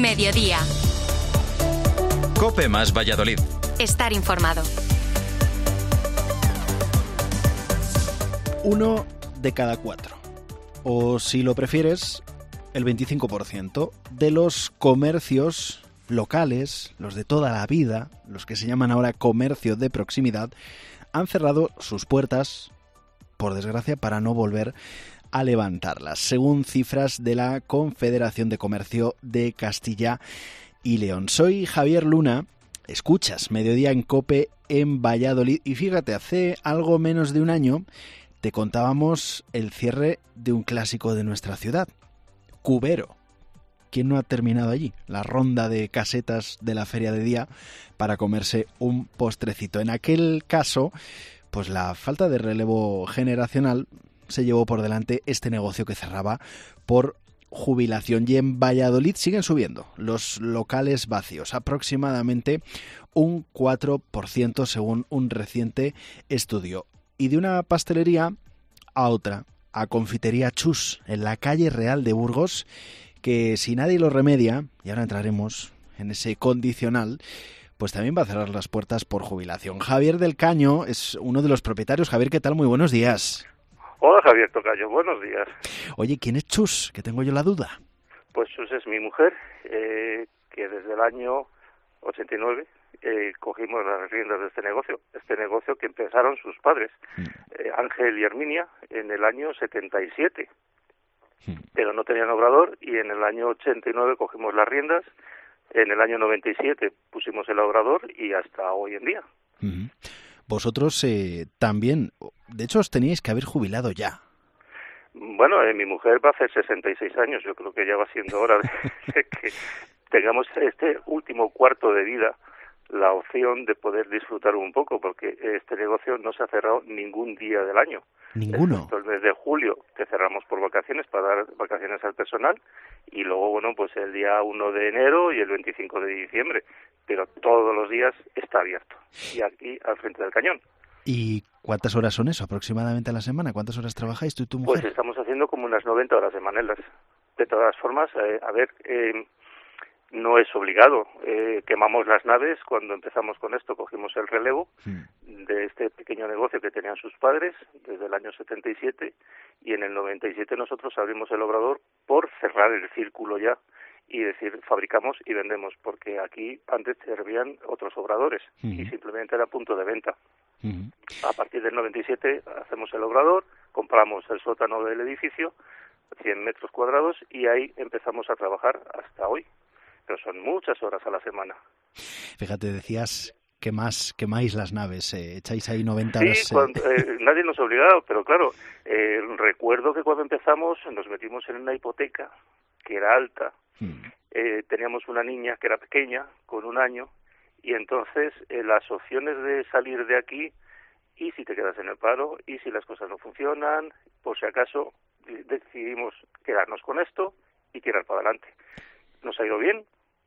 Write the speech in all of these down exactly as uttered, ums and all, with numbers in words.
Mediodía. COPE más Valladolid. Estar informado. Uno de cada cuatro, o si lo prefieres, el veinticinco por ciento de los comercios locales, los de toda la vida, los que se llaman ahora comercio de proximidad, han cerrado sus puertas, por desgracia, para no volver a levantarlas, según cifras de la Confederación de Comercio de Castilla y León. Soy Javier Luna, escuchas Mediodía en COPE en Valladolid y fíjate, hace algo menos de un año te contábamos el cierre de un clásico de nuestra ciudad, Cubero. ¿Quién no ha terminado allí? La ronda de casetas de la feria de día para comerse un postrecito. En aquel caso, pues la falta de relevo generacional se llevó por delante este negocio que cerraba por jubilación. Y en Valladolid siguen subiendo los locales vacíos, aproximadamente un cuatro por ciento según un reciente estudio. Y de una pastelería a otra, a Confitería Chus, en la calle Real de Burgos, que si nadie lo remedia, y ahora entraremos en ese condicional, pues también va a cerrar las puertas por jubilación. Javier del Caño es uno de los propietarios. Javier, ¿qué tal? Muy buenos días. Hola, Javier Tocayo, buenos días. Oye, ¿quién es Chus? Que tengo yo la duda. Pues Chus es mi mujer, eh, que desde el año ochenta y nueve eh, cogimos las riendas de este negocio. Este negocio que empezaron sus padres, mm. eh, Ángel y Herminia, en el año setenta y siete. Mm. Pero no tenían obrador y en el año ochenta y nueve cogimos las riendas. En el año noventa y siete pusimos el obrador y hasta hoy en día. Mm. Vosotros eh, también, de hecho, os teníais que haber jubilado ya. Bueno, eh, mi mujer va a hacer sesenta y seis años. Yo creo que ya va siendo hora de, de que tengamos este último cuarto de vida la opción de poder disfrutar un poco, porque este negocio no se ha cerrado ningún día del año. ¿Ninguno? El mes de julio, que cerramos por vacaciones, para dar vacaciones al personal, y luego, bueno, pues el día uno de enero y el veinticinco de diciembre, pero todos los días está abierto, y aquí al frente del cañón. ¿Y cuántas horas son eso aproximadamente a la semana? ¿Cuántas horas trabajáis tú y tu mujer? Pues estamos haciendo como unas noventa horas semanales. De todas formas, eh, a ver... Eh, no es obligado. Eh, quemamos las naves cuando empezamos con esto, cogimos el relevo mm. de este pequeño negocio que tenían sus padres desde el año setenta y siete y en el noventa y siete nosotros abrimos el obrador por cerrar el círculo ya y decir, fabricamos y vendemos, porque aquí antes servían otros obradores mm. y simplemente era punto de venta. Mm. A partir del noventa y siete hacemos el obrador, compramos el sótano del edificio, cien metros cuadrados, y ahí empezamos a trabajar hasta hoy. Pero son muchas horas a la semana. Fíjate, decías que más quemáis las naves, eh, echáis ahí noventa sí, horas. Sí, cuando, eh, nadie nos ha obligado, pero claro, eh, recuerdo que cuando empezamos nos metimos en una hipoteca que era alta, hmm. eh, teníamos una niña que era pequeña, con un año, y entonces eh, las opciones de salir de aquí, y si te quedas en el paro, y si las cosas no funcionan, por si acaso decidimos quedarnos con esto y tirar para adelante. Nos ha ido bien,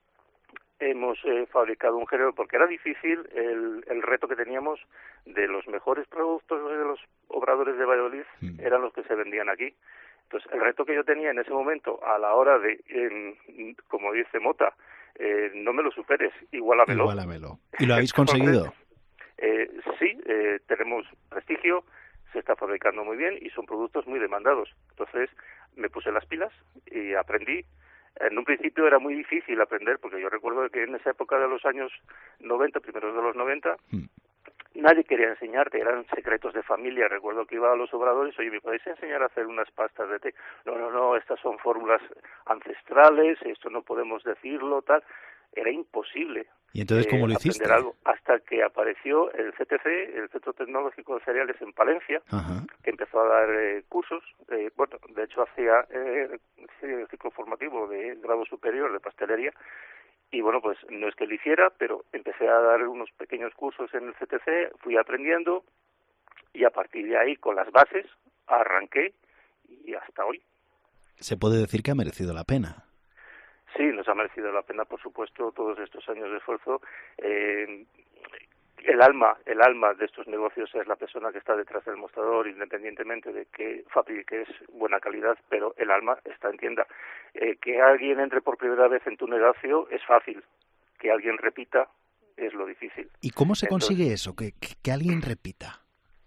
hemos eh, fabricado un género, porque era difícil el, el reto que teníamos de los mejores productos de los obradores de Valladolid, mm. eran los que se vendían aquí. Entonces, el reto que yo tenía en ese momento, a la hora de, eh, como dice Mota, eh, no me lo superes, igualamelo. Igualamelo. ¿Y lo habéis conseguido? eh, sí, eh, tenemos prestigio, se está fabricando muy bien y son productos muy demandados. Entonces, me puse las pilas y aprendí. En un principio era muy difícil aprender, porque yo recuerdo que en esa época de los años noventa, primeros de los noventa, mm. nadie quería enseñarte, eran secretos de familia. Recuerdo que iba a los obradores, oye, ¿me podéis enseñar a hacer unas pastas de té? No, no, no, estas son fórmulas ancestrales, esto no podemos decirlo, tal. Era imposible. ¿Y entonces cómo eh, lo hiciste? Algo, hasta que apareció el C T C, el Centro Tecnológico de Cereales en Palencia, Ajá. que empezó a dar eh, cursos. Eh, bueno, de hecho hacía eh, el ciclo formativo de grado superior de pastelería. Y bueno, pues no es que lo hiciera, pero empecé a dar unos pequeños cursos en el C T C, fui aprendiendo y a partir de ahí, con las bases, arranqué y hasta hoy. Se puede decir que ha merecido la pena. Sí, nos ha merecido la pena, por supuesto, todos estos años de esfuerzo. Eh, el alma, el alma de estos negocios es la persona que está detrás del mostrador, independientemente de que fabriques buena calidad, pero el alma está en tienda. Eh, que alguien entre por primera vez en tu negocio es fácil, que alguien repita es lo difícil. ¿Y cómo se Entonces, consigue eso, que, que, que alguien repita?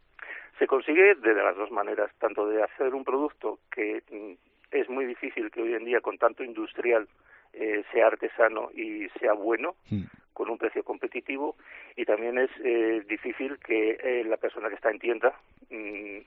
Se consigue de las dos maneras, tanto de hacer un producto que mm, es muy difícil que hoy en día con tanto industrial eh, sea artesano y sea bueno, mm. con un precio competitivo, y también es eh, difícil que eh, la persona que está en tienda mm,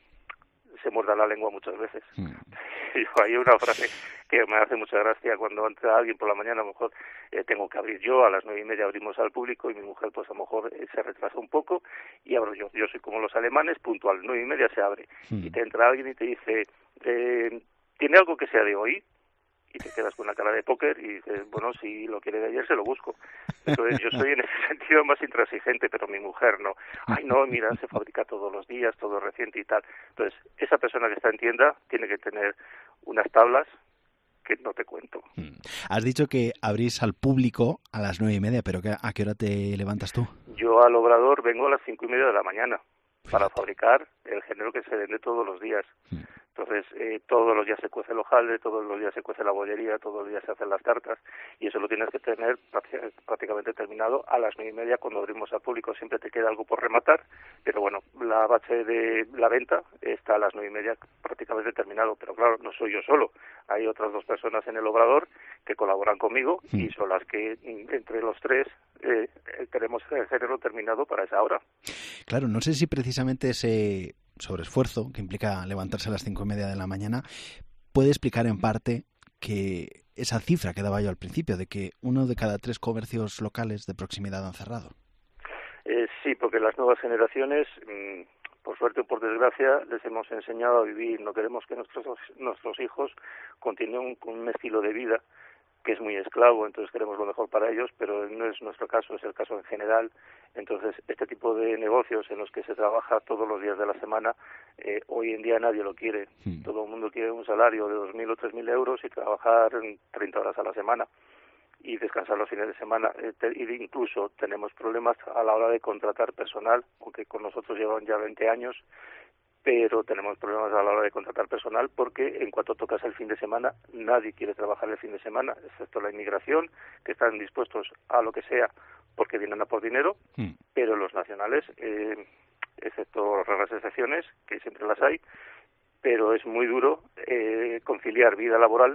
se muerda la lengua muchas veces. Mm. Hay una frase que me hace mucha gracia cuando entra alguien por la mañana, a lo mejor eh, tengo que abrir yo, a las nueve y media abrimos al público y mi mujer pues a lo mejor eh, se retrasa un poco y abro yo. Yo soy como los alemanes, puntual, nueve y media se abre. Mm. Y te entra alguien y te dice, eh, ¿tiene algo que sea de hoy? Y te quedas con una cara de póker y dices, bueno, si lo quiere de ayer se lo busco. Entonces yo soy en ese sentido más intransigente, pero mi mujer no. Ay, no, mira, se fabrica todos los días, todo reciente y tal. Entonces, esa persona que está en tienda tiene que tener unas tablas que no te cuento. Has dicho que abrís al público a las nueve y media, pero ¿a qué hora te levantas tú? Yo al Obrador vengo a las cinco y media de la mañana para fabricar el género que se vende todos los días. Entonces, eh, todos los días se cuece el hojaldre, todos los días se cuece la bollería, todos los días se hacen las tartas, y eso lo tienes que tener prácticamente terminado a las nueve y media cuando abrimos al público. Siempre te queda algo por rematar, pero bueno, la base de la venta está a las nueve y media prácticamente terminado. Pero claro, no soy yo solo, hay otras dos personas en el Obrador que colaboran conmigo y son las que entre los tres eh, tenemos el género terminado para esa hora. Claro, no sé si precisamente ese sobreesfuerzo que implica levantarse a las cinco y media de la mañana puede explicar en parte que esa cifra que daba yo al principio, de que uno de cada tres comercios locales de proximidad han cerrado. Eh, sí, porque las nuevas generaciones, mmm, por suerte o por desgracia, les hemos enseñado a vivir. No queremos que nuestros nuestros hijos continúen con un estilo de vida que es muy esclavo, entonces queremos lo mejor para ellos, pero no es nuestro caso, es el caso en general. Entonces, este tipo de negocios en los que se trabaja todos los días de la semana, eh, hoy en día nadie lo quiere. Mm. Todo el mundo quiere un salario de dos mil o tres mil euros y trabajar treinta horas a la semana y descansar los fines de semana. Eh, te, y incluso tenemos problemas a la hora de contratar personal, aunque con nosotros llevan ya veinte años, pero tenemos problemas a la hora de contratar personal porque en cuanto tocas el fin de semana, nadie quiere trabajar el fin de semana, excepto la inmigración, que están dispuestos a lo que sea porque vienen a por dinero, mm. pero los nacionales, eh, excepto raras excepciones, que siempre las hay, pero es muy duro eh, conciliar vida laboral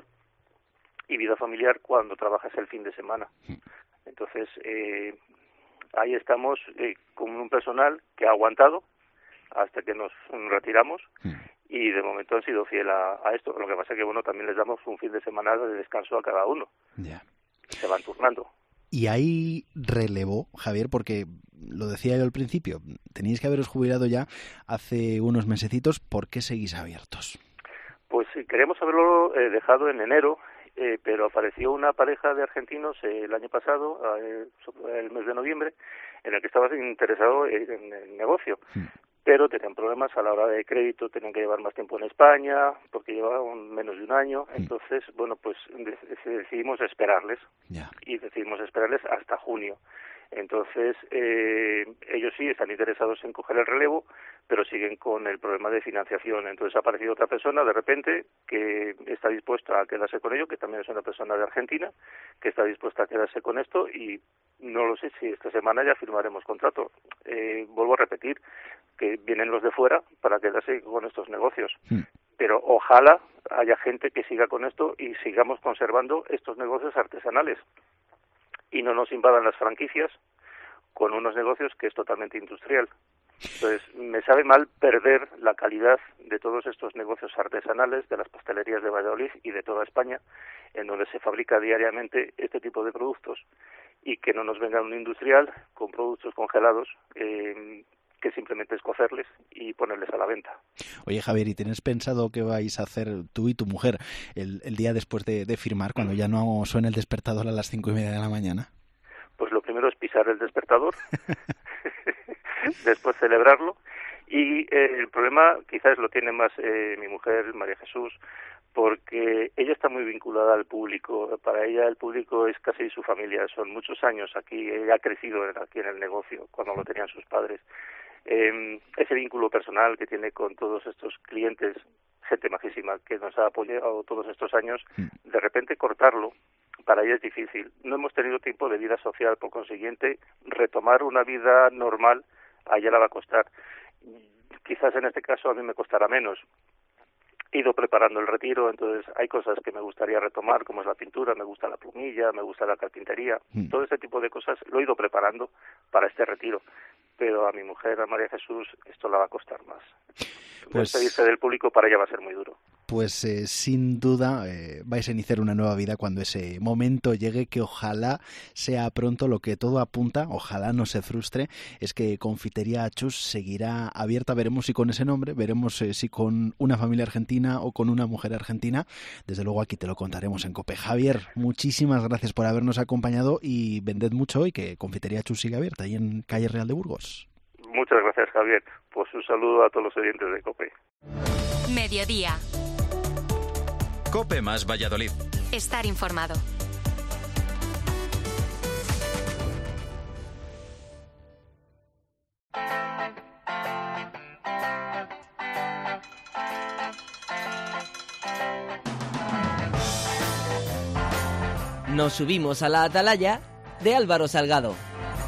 y vida familiar cuando trabajas el fin de semana. Mm. Entonces, eh, ahí estamos eh, con un personal que ha aguantado hasta que nos retiramos mm. y de momento han sido fiel a, a esto. Lo que pasa es que, bueno, también les damos un fin de semana de descanso a cada uno. Yeah. Se van turnando. Y hay relevo, Javier, porque lo decía yo al principio, teníais que haberos jubilado ya hace unos mesecitos. ¿Por qué seguís abiertos? Pues queremos haberlo eh, dejado en enero, eh, pero apareció una pareja de argentinos eh, el año pasado, eh, el mes de noviembre, en el que estaba interesado en, en el negocio. Mm. Pero tenían problemas a la hora de crédito, tenían que llevar más tiempo en España, porque llevaban menos de un año. Entonces, bueno, pues decidimos esperarles, yeah. y decidimos esperarles hasta junio. Entonces, eh, ellos sí están interesados en coger el relevo, pero siguen con el problema de financiación. Entonces ha aparecido otra persona de repente que está dispuesta a quedarse con ello, que también es una persona de Argentina, que está dispuesta a quedarse con esto, y no lo sé si esta semana ya firmaremos contrato. Eh, vuelvo a repetir que vienen los de fuera para quedarse con estos negocios. Mm. Pero ojalá haya gente que siga con esto y sigamos conservando estos negocios artesanales y no nos invadan las franquicias con unos negocios que es totalmente industrial. Entonces, me sabe mal perder la calidad de todos estos negocios artesanales, de las pastelerías de Valladolid y de toda España, en donde se fabrica diariamente este tipo de productos, y que no nos venga un industrial con productos congelados eh, que simplemente es cocerles y ponerles a la venta. Oye, Javier, ¿y tienes pensado qué vais a hacer tú y tu mujer el, el día después de, de firmar, cuando ya no suene el despertador a las cinco y media de la mañana? Pues lo primero es pisar el despertador, después celebrarlo, y eh, el problema quizás lo tiene más eh, mi mujer, María Jesús, porque ella está muy vinculada al público. Para ella el público es casi su familia, son muchos años aquí, ella ha crecido aquí en el negocio cuando lo tenían sus padres. Eh, ese vínculo personal que tiene con todos estos clientes, gente majísima que nos ha apoyado todos estos años, de repente cortarlo, para ella es difícil. No hemos tenido tiempo de vida social, por consiguiente, retomar una vida normal a ella la va a costar. Quizás en este caso a mí me costará menos. He ido preparando el retiro, entonces hay cosas que me gustaría retomar, como es la pintura, me gusta la plumilla, me gusta la carpintería, mm. todo ese tipo de cosas lo he ido preparando para este retiro, pero a mi mujer, a María Jesús, esto la va a costar más. Pues despedirse del público para ella va a ser muy duro. Pues eh, sin duda eh, vais a iniciar una nueva vida cuando ese momento llegue, que ojalá sea pronto. Lo que todo apunta, ojalá no se frustre, es que Confitería Chus seguirá abierta. Veremos si con ese nombre, veremos eh, si con una familia argentina o con una mujer argentina. Desde luego aquí te lo contaremos en COPE. Javier, muchísimas gracias por habernos acompañado y vended mucho y que Confitería Chus siga abierta ahí en calle Real de Burgos. Muchas gracias, Javier. Pues un saludo a todos los oyentes de COPE. Mediodía. COPE más Valladolid. Estar informado. Nos subimos a la atalaya de Álvaro Salgado.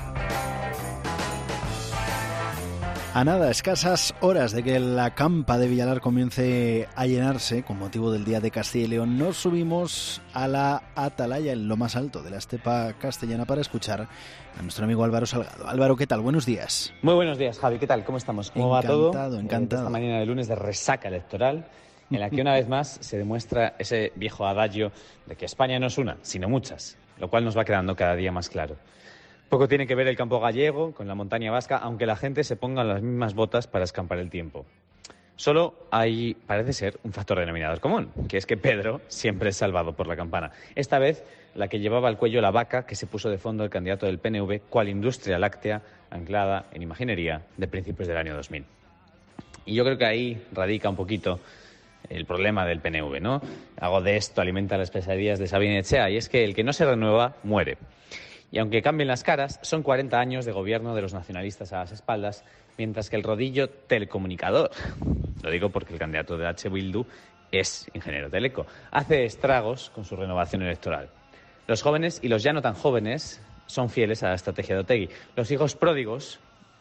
A nada, escasas horas de que la campa de Villalar comience a llenarse con motivo del Día de Castilla y León, nos subimos a la atalaya en lo más alto de la estepa castellana para escuchar a nuestro amigo Álvaro Salgado. Álvaro, ¿qué tal? Buenos días. Muy buenos días, Javi. ¿Qué tal? ¿Cómo estamos? ¿Cómo encantado, va todo? Encantado, encantado. Esta mañana de lunes de resaca electoral, en la que una vez más se demuestra ese viejo adagio de que España no es una, sino muchas, lo cual nos va quedando cada día más claro. Poco tiene que ver el campo gallego con la montaña vasca, aunque la gente se ponga las mismas botas para escampar el tiempo. Solo hay, parece ser, un factor denominador común, que es que Pedro siempre es salvado por la campana. Esta vez, la que llevaba al cuello la vaca que se puso de fondo el candidato del P N V, cual industria láctea anclada en imaginería de principios del año dos mil. Y yo creo que ahí radica un poquito el problema del P N V, ¿no? Algo de esto alimenta las pesadillas de Sabine Echea, y es que el que no se renueva, muere. Y aunque cambien las caras, son cuarenta años de gobierno de los nacionalistas a las espaldas, mientras que el rodillo telecomunicador, lo digo porque el candidato de H. Bildu es ingeniero teleco, hace estragos con su renovación electoral. Los jóvenes y los ya no tan jóvenes son fieles a la estrategia de Otegi. Los hijos pródigos,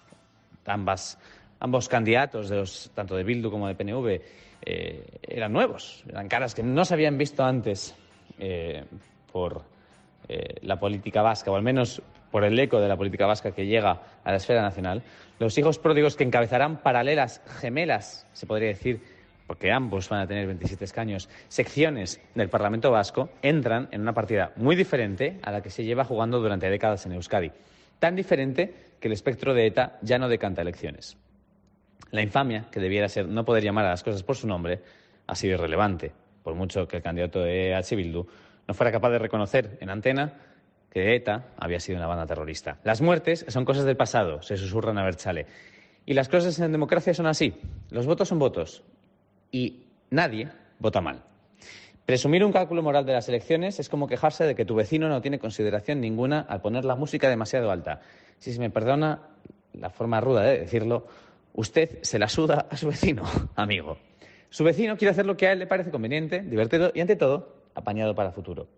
ambas, ambos candidatos, de los, tanto de Bildu como de P N V, eh, eran nuevos, eran caras que no se habían visto antes eh, por... Eh, la política vasca, o al menos por el eco de la política vasca que llega a la esfera nacional. Los hijos pródigos que encabezarán paralelas, gemelas, se podría decir, porque ambos van a tener veintisiete escaños, secciones del Parlamento vasco, entran en una partida muy diferente a la que se lleva jugando durante décadas en Euskadi. Tan diferente que el espectro de ETA ya no decanta elecciones. La infamia, que debiera ser no poder llamar a las cosas por su nombre, ha sido irrelevante, por mucho que el candidato de H. Bildu no fuera capaz de reconocer en antena que ETA había sido una banda terrorista. Las muertes son cosas del pasado, se susurran a Berchale. Y las cosas en democracia son así. Los votos son votos. Y nadie vota mal. Presumir un cálculo moral de las elecciones es como quejarse de que tu vecino no tiene consideración ninguna al poner la música demasiado alta. Si se me perdona la forma ruda de decirlo, usted se la suda a su vecino, amigo. Su vecino quiere hacer lo que a él le parece conveniente, divertido y, ante todo, apañado para el futuro.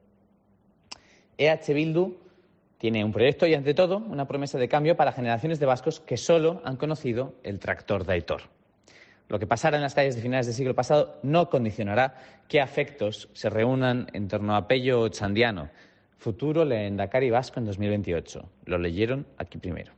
E H. Bildu tiene un proyecto y, ante todo, una promesa de cambio para generaciones de vascos que solo han conocido el tractor de Aitor. Lo que pasara en las calles de finales del siglo pasado no condicionará qué afectos se reúnan en torno a Pello Otxandiano, futuro lehendakari vasco en dos mil veintiocho. Lo leyeron aquí primero.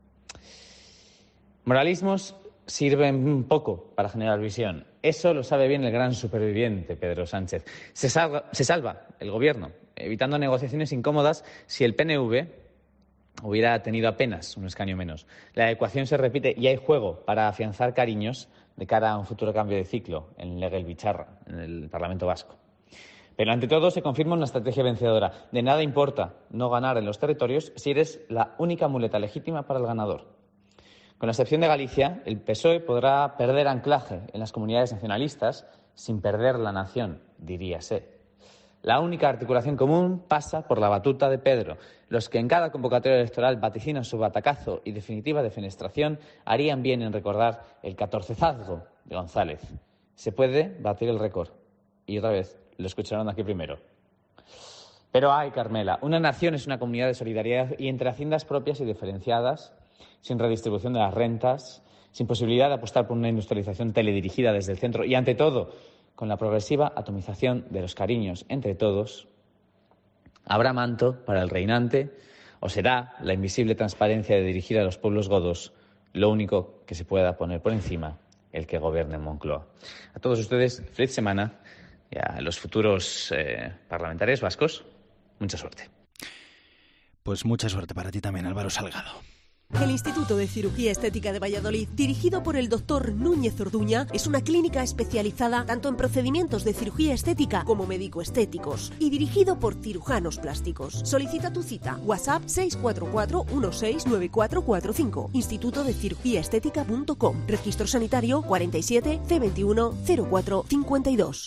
Moralismos sirven poco para generar visión. Eso lo sabe bien el gran superviviente, Pedro Sánchez. Se salva, se salva el gobierno, evitando negociaciones incómodas si el P N V hubiera tenido apenas un escaño menos. La ecuación se repite y hay juego para afianzar cariños de cara a un futuro cambio de ciclo en Legelbitzarra, en el Parlamento vasco. Pero ante todo se confirma una estrategia vencedora. De nada importa no ganar en los territorios si eres la única muleta legítima para el ganador. Con la excepción de Galicia, el P S O E podrá perder anclaje en las comunidades nacionalistas, sin perder la nación, diríase. La única articulación común pasa por la batuta de Pedro. Los que en cada convocatoria electoral vaticinan su batacazo y definitiva defenestración harían bien en recordar el catorcezazgo de González. Se puede batir el récord. Y otra vez, lo escucharon aquí primero. Pero ay, Carmela, una nación es una comunidad de solidaridad y entre haciendas propias y diferenciadas, sin redistribución de las rentas, sin posibilidad de apostar por una industrialización teledirigida desde el centro y, ante todo, con la progresiva atomización de los cariños entre todos, habrá manto para el reinante o será la invisible transparencia de dirigir a los pueblos godos lo único que se pueda poner por encima, el que gobierne en Moncloa. A todos ustedes, feliz semana y a los futuros eh, parlamentarios vascos, mucha suerte. Pues mucha suerte para ti también, Álvaro Salgado. El Instituto de Cirugía Estética de Valladolid, dirigido por el doctor Núñez Orduña, es una clínica especializada tanto en procedimientos de cirugía estética como médico-estéticos y dirigido por cirujanos plásticos. Solicita tu cita. WhatsApp seis cuatro cuatro uno seis nueve cuatro cuatro cinco. instituto de cirugía estética punto com. Registro sanitario cuarenta y siete C veintiuno cero cuatro cincuenta y dos.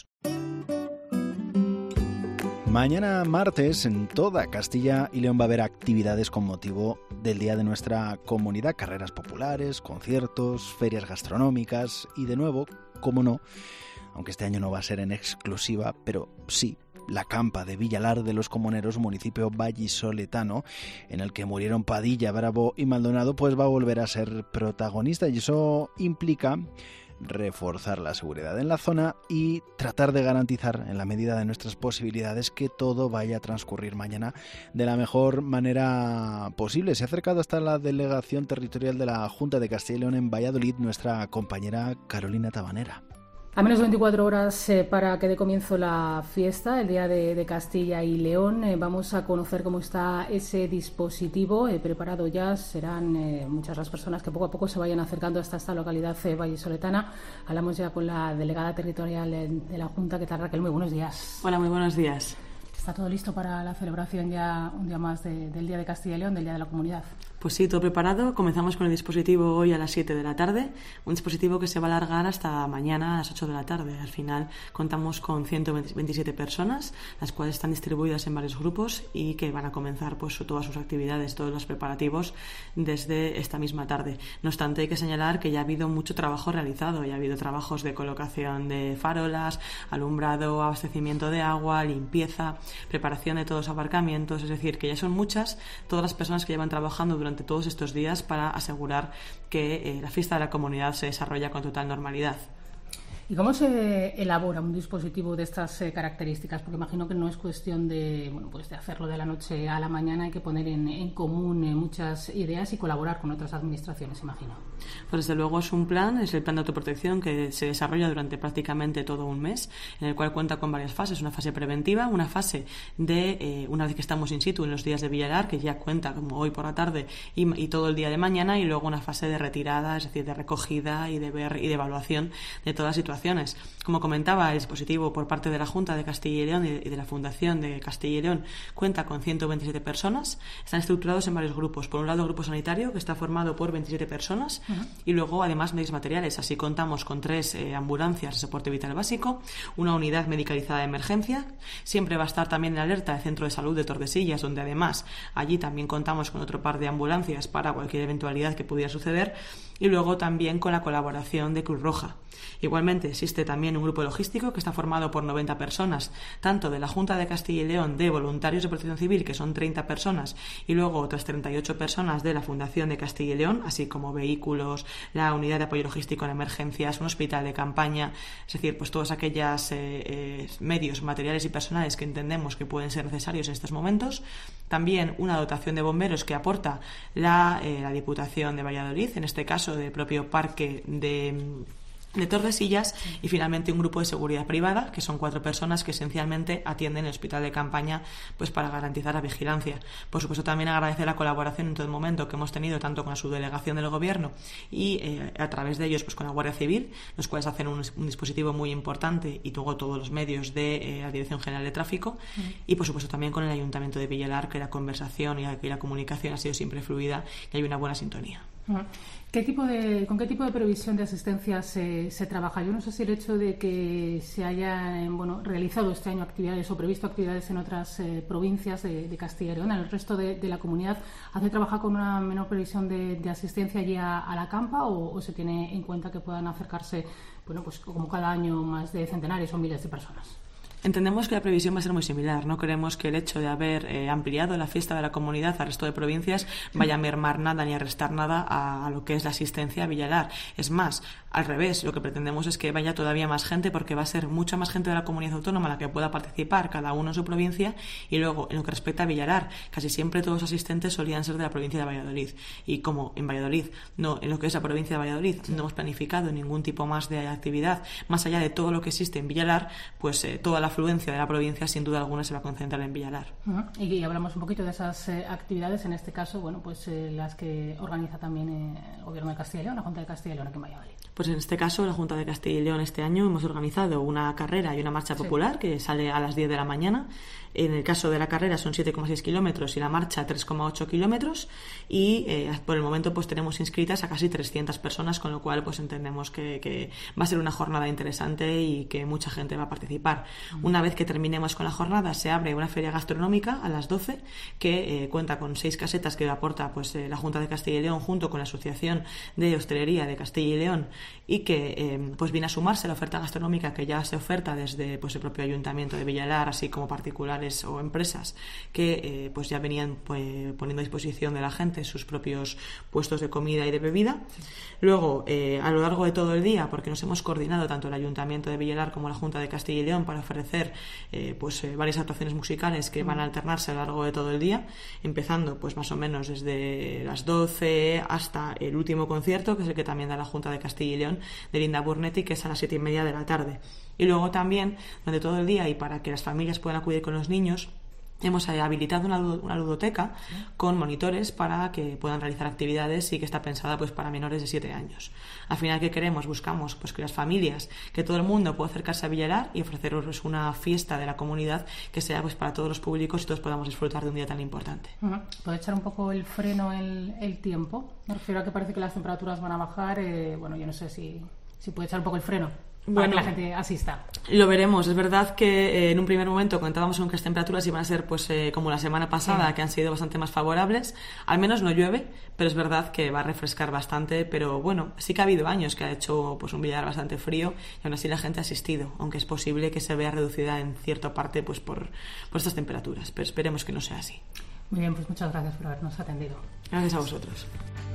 Mañana martes en toda Castilla y León va a haber actividades con motivo del Día de nuestra Comunidad, carreras populares, conciertos, ferias gastronómicas y de nuevo, como no, aunque este año no va a ser en exclusiva, pero sí, la campa de Villalar de los Comuneros, municipio vallisoletano, en el que murieron Padilla, Bravo y Maldonado, pues va a volver a ser protagonista y eso implica reforzar la seguridad en la zona y tratar de garantizar, en la medida de nuestras posibilidades, que todo vaya a transcurrir mañana de la mejor manera posible. Se ha acercado hasta la delegación territorial de la Junta de Castilla y León en Valladolid nuestra compañera Carolina Tabanera. A menos de veinticuatro horas eh, para que dé comienzo la fiesta, el Día de, de Castilla y León, eh, vamos a conocer cómo está ese dispositivo eh, preparado ya. Serán eh, muchas las personas que poco a poco se vayan acercando hasta esta localidad eh, vallisoletana. Hablamos ya con la delegada territorial eh, de la Junta. ¿Qué tal, Raquel? Muy buenos días. Hola, muy buenos días. ¿Está todo listo para la celebración ya un día más de, del Día de Castilla y León, del Día de la Comunidad? Pues sí, todo preparado. Comenzamos con el dispositivo hoy a las siete de la tarde, un dispositivo que se va a alargar hasta mañana a las ocho de la tarde. Al final contamos con ciento veintisiete personas, las cuales están distribuidas en varios grupos y que van a comenzar pues todas sus actividades, todos los preparativos desde esta misma tarde. No obstante, hay que señalar que ya ha habido mucho trabajo realizado, ya ha habido trabajos de colocación de farolas, alumbrado, abastecimiento de agua, limpieza, preparación de todos los aparcamientos, es decir, que ya son muchas todas las personas que llevan trabajando durante durante todos estos días para asegurar que eh, la fiesta de la comunidad se desarrolla con total normalidad. ¿Y cómo se elabora un dispositivo de estas eh, características? Porque imagino que no es cuestión de, bueno, pues de hacerlo de la noche a la mañana, hay que poner en, en común eh, muchas ideas y colaborar con otras administraciones, imagino. Pues desde luego es un plan, es el plan de autoprotección que se desarrolla durante prácticamente todo un mes, en el cual cuenta con varias fases. Una fase preventiva, una fase de, eh, una vez que estamos in situ en los días de Villalar, que ya cuenta como hoy por la tarde y, y todo el día de mañana, y luego una fase de retirada, es decir, de recogida y de ver y de evaluación de toda la situación. Como comentaba, el dispositivo por parte de la Junta de Castilla y León y de la Fundación de Castilla y León cuenta con ciento veintisiete personas. Están estructurados en varios grupos. Por un lado, el grupo sanitario, que está formado por veintisiete personas, uh-huh. y luego, además, medios materiales. Así contamos con tres eh, ambulancias de soporte vital básico, una unidad medicalizada de emergencia. Siempre va a estar también en alerta el Centro de Salud de Tordesillas, donde además allí también contamos con otro par de ambulancias para cualquier eventualidad que pudiera suceder. Y luego también con la colaboración de Cruz Roja. Igualmente existe también un grupo logístico que está formado por noventa personas, tanto de la Junta de Castilla y León de voluntarios de protección civil, que son treinta personas, y luego otras treinta y ocho personas de la Fundación de Castilla y León, así como vehículos, la unidad de apoyo logístico en emergencias, un hospital de campaña, es decir, pues todos aquellos eh, eh, medios materiales y personales que entendemos que pueden ser necesarios en estos momentos. También una dotación de bomberos que aporta la, eh, la Diputación de Valladolid, en este caso del propio parque de... de Tordesillas, y finalmente un grupo de seguridad privada, que son cuatro personas que esencialmente atienden el hospital de campaña pues para garantizar la vigilancia. Por supuesto, también agradecer la colaboración en todo el momento que hemos tenido tanto con la subdelegación del Gobierno y eh, a través de ellos pues con la Guardia Civil, los cuales hacen un, un dispositivo muy importante, y luego todos los medios de eh, la Dirección General de Tráfico, uh-huh. y por supuesto también con el Ayuntamiento de Villalar, que la conversación y la, y la comunicación ha sido siempre fluida y hay una buena sintonía. ¿Qué tipo de, ¿Con qué tipo de previsión de asistencia se, se trabaja? Yo no sé si el hecho de que se hayan bueno, realizado este año actividades o previsto actividades en otras eh, provincias de, de Castilla y León, en el resto de, de la comunidad, ¿hace trabajar con una menor previsión de, de asistencia allí a, a la campa o, o se tiene en cuenta que puedan acercarse, bueno, pues como cada año, más de centenares o miles de personas? Entendemos que la previsión va a ser muy similar. No queremos que el hecho de haber eh, ampliado la fiesta de la comunidad al resto de provincias vaya a mermar nada ni a restar nada a, a lo que es la asistencia a Villalar. Es más, al revés, lo que pretendemos es que vaya todavía más gente, porque va a ser mucha más gente de la comunidad autónoma la que pueda participar, cada uno en su provincia. Y luego, en lo que respecta a Villalar, casi siempre todos los asistentes solían ser de la provincia de Valladolid. Y como en Valladolid, no, en lo que es la provincia de Valladolid, no hemos planificado ningún tipo más de actividad, más allá de todo lo que existe en Villalar, pues eh, toda la afluencia de la provincia sin duda alguna se va a concentrar en Villalar. Uh-huh. Y, y hablamos un poquito de esas eh, actividades, en este caso, bueno, pues eh, las que organiza también eh, el Gobierno de Castilla y León, la Junta de Castilla y León aquí en Valladolid. Pues en este caso, la Junta de Castilla y León este año hemos organizado una carrera y una marcha popular sí. que sale a las diez de la mañana. En el caso de la carrera son siete coma seis kilómetros y la marcha tres coma ocho kilómetros y eh, por el momento pues tenemos inscritas a casi trescientas personas, con lo cual pues entendemos que, que va a ser una jornada interesante y que mucha gente va a participar. Una vez que terminemos con la jornada se abre una feria gastronómica a las doce que eh, cuenta con seis casetas que aporta pues eh, la Junta de Castilla y León junto con la Asociación de Hostelería de Castilla y León y que eh, pues viene a sumarse a la oferta gastronómica que ya se oferta desde pues el propio Ayuntamiento de Villalar, así como particulares o empresas que eh, pues ya venían pues, poniendo a disposición de la gente sus propios puestos de comida y de bebida. Luego, eh, a lo largo de todo el día, porque nos hemos coordinado tanto el Ayuntamiento de Villalar como la Junta de Castilla y León para ofrecer eh, pues eh, varias actuaciones musicales que van a alternarse a lo largo de todo el día, empezando pues más o menos desde las doce hasta el último concierto, que es el que también da la Junta de Castilla y León, de Linda Burnetti, que es a las siete y media de la tarde. Y luego también, durante todo el día y para que las familias puedan acudir con los niños, hemos habilitado una, una ludoteca con monitores para que puedan realizar actividades y que está pensada pues para menores de siete años. Al final, ¿qué queremos? Buscamos pues que las familias, que todo el mundo pueda acercarse a Villalar y ofreceros una fiesta de la comunidad que sea pues para todos los públicos y todos podamos disfrutar de un día tan importante. Uh-huh. ¿Puede echar un poco el freno el, el tiempo? Me refiero a que parece que las temperaturas van a bajar. Eh, bueno, yo no sé si, si puede echar un poco el freno. Bueno, para que la gente asista. Lo veremos. Es verdad que eh, en un primer momento comentábamos con que las temperaturas iban a ser pues eh, como la semana pasada, sí. que han sido bastante más favorables. Al menos no llueve, pero es verdad que va a refrescar bastante. Pero bueno, sí que ha habido años que ha hecho pues un Villalar bastante frío y aún así la gente ha asistido, aunque es posible que se vea reducida en cierta parte pues por, por estas temperaturas. Pero esperemos que no sea así. Muy bien, pues muchas gracias por habernos atendido. Gracias a vosotros.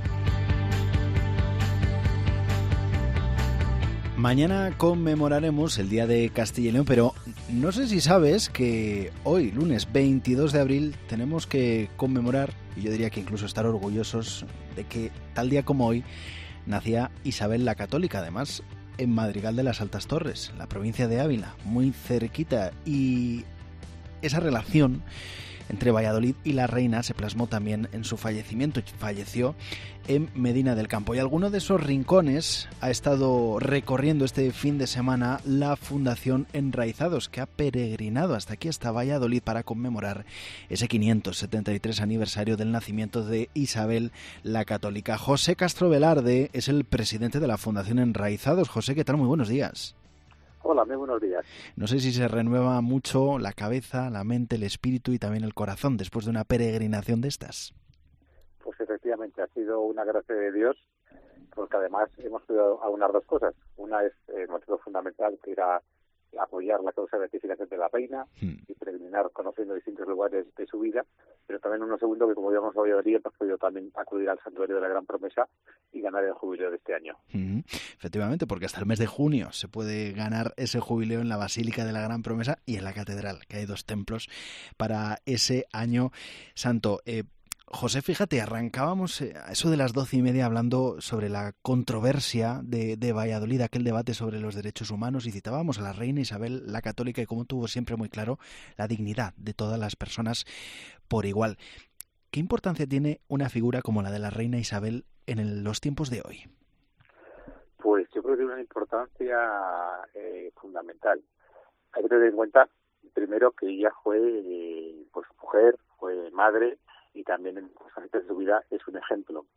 Mañana conmemoraremos el Día de Castilla y León, pero no sé si sabes que hoy, lunes veintidós de abril, tenemos que conmemorar, y yo diría que incluso estar orgullosos de que tal día como hoy nacía Isabel la Católica, además en Madrigal de las Altas Torres, la provincia de Ávila, muy cerquita, y esa relación entre Valladolid y la reina se plasmó también en su fallecimiento. Falleció en Medina del Campo. Y alguno de esos rincones ha estado recorriendo este fin de semana la Fundación Enraizados, que ha peregrinado hasta aquí, hasta Valladolid, para conmemorar ese quinientos setenta y tres aniversario del nacimiento de Isabel la Católica. José Castro Velarde es el presidente de la Fundación Enraizados. José, ¿qué tal? Muy buenos días. Hola, muy buenos días. No sé si se renueva mucho la cabeza, la mente, el espíritu y también el corazón después de una peregrinación de estas. Pues efectivamente ha sido una gracia de Dios, porque además hemos podido aunar dos cosas. Una es el motivo fundamental, que era apoyar la causa de beatificación de la reina hmm. y peregrinar conociendo distintos lugares de su vida, pero también uno segundo que, como digamos hoy en día, hemos podido también acudir al santuario de la Gran Promesa y ganar el jubileo de este año. Hmm. Efectivamente, porque hasta el mes de junio se puede ganar ese jubileo en la Basílica de la Gran Promesa y en la Catedral, que hay dos templos para ese año santo. Eh, José, fíjate, arrancábamos a eso de las doce y media hablando sobre la controversia de, de Valladolid, aquel debate sobre los derechos humanos, y citábamos a la reina Isabel la Católica y cómo tuvo siempre muy claro la dignidad de todas las personas por igual. ¿Qué importancia tiene una figura como la de la reina Isabel en el, los tiempos de hoy? Pues yo creo que tiene una importancia eh, fundamental. Hay que tener en cuenta, primero, que ella fue eh, pues mujer, fue madre, y también en los aspectos de su vida es un ejemplo.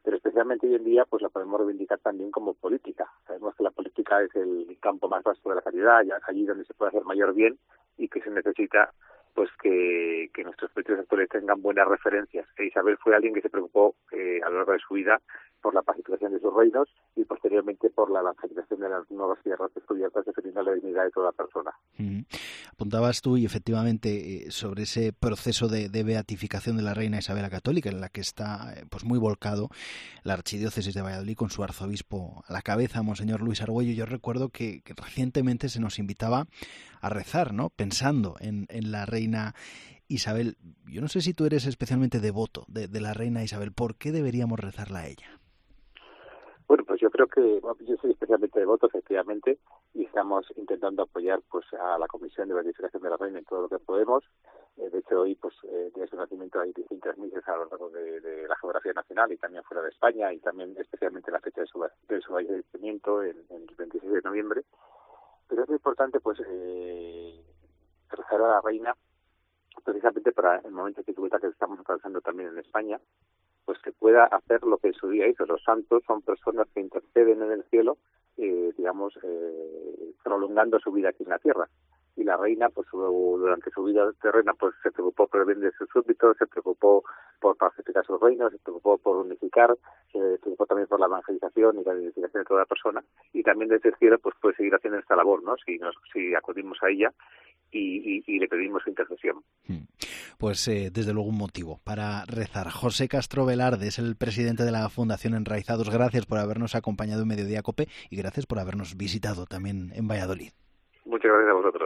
pero especialmente hoy en día pues la podemos reivindicar también como política. Sabemos que la política es el campo más vasto de la caridad, allí donde se puede hacer mayor bien y que se necesita pues que, que nuestros países actuales tengan buenas referencias. E Isabel fue alguien que se preocupó eh, a lo largo de su vida por la pacificación de sus reinos y posteriormente por la evangelización de las nuevas tierras descubiertas, defendiendo la dignidad de toda persona. Mm. Apuntabas tú y efectivamente eh, sobre ese proceso de, de beatificación de la reina Isabel la Católica, en la que está eh, pues muy volcado la archidiócesis de Valladolid con su arzobispo a la cabeza, Monseñor Luis Argüello. Yo recuerdo que, que recientemente se nos invitaba a rezar, ¿no? Pensando en, en la reina Isabel. Yo no sé si tú eres especialmente devoto de, de la reina Isabel. ¿Por qué deberíamos rezarla a ella? Bueno, pues yo creo que bueno, yo soy especialmente devoto, efectivamente, y estamos intentando apoyar pues a la Comisión de Beatificación de la Reina en todo lo que podemos. Eh, de hecho, hoy, pues, eh, de su nacimiento hay distintas misas a lo largo de, de la geografía nacional y también fuera de España, y también especialmente la fecha de su, de su fallecimiento en, en el veintiséis de noviembre. Pero es muy importante, pues, eh, rezar a la Reina, precisamente para el momento que que estamos atravesando también en España, pues que pueda hacer lo que en su día hizo. Los santos son personas que interceden en el cielo, eh, digamos, eh, prolongando su vida aquí en la tierra. Y la reina, pues durante su vida terrena, pues se preocupó por el bien de sus súbditos, se preocupó por pacificar sus reinos, se preocupó por unificar, se preocupó también por la evangelización y la unificación de toda persona. Y también desde el cielo, pues puede seguir haciendo esta labor, ¿no? Si nos, si acudimos a ella y, y, y le pedimos su intercesión. Pues eh, desde luego un motivo para rezar. José Castro Velarde es el presidente de la Fundación Enraizados. Gracias por habernos acompañado en Mediodía Cope y gracias por habernos visitado también en Valladolid. Muchas gracias a vosotros.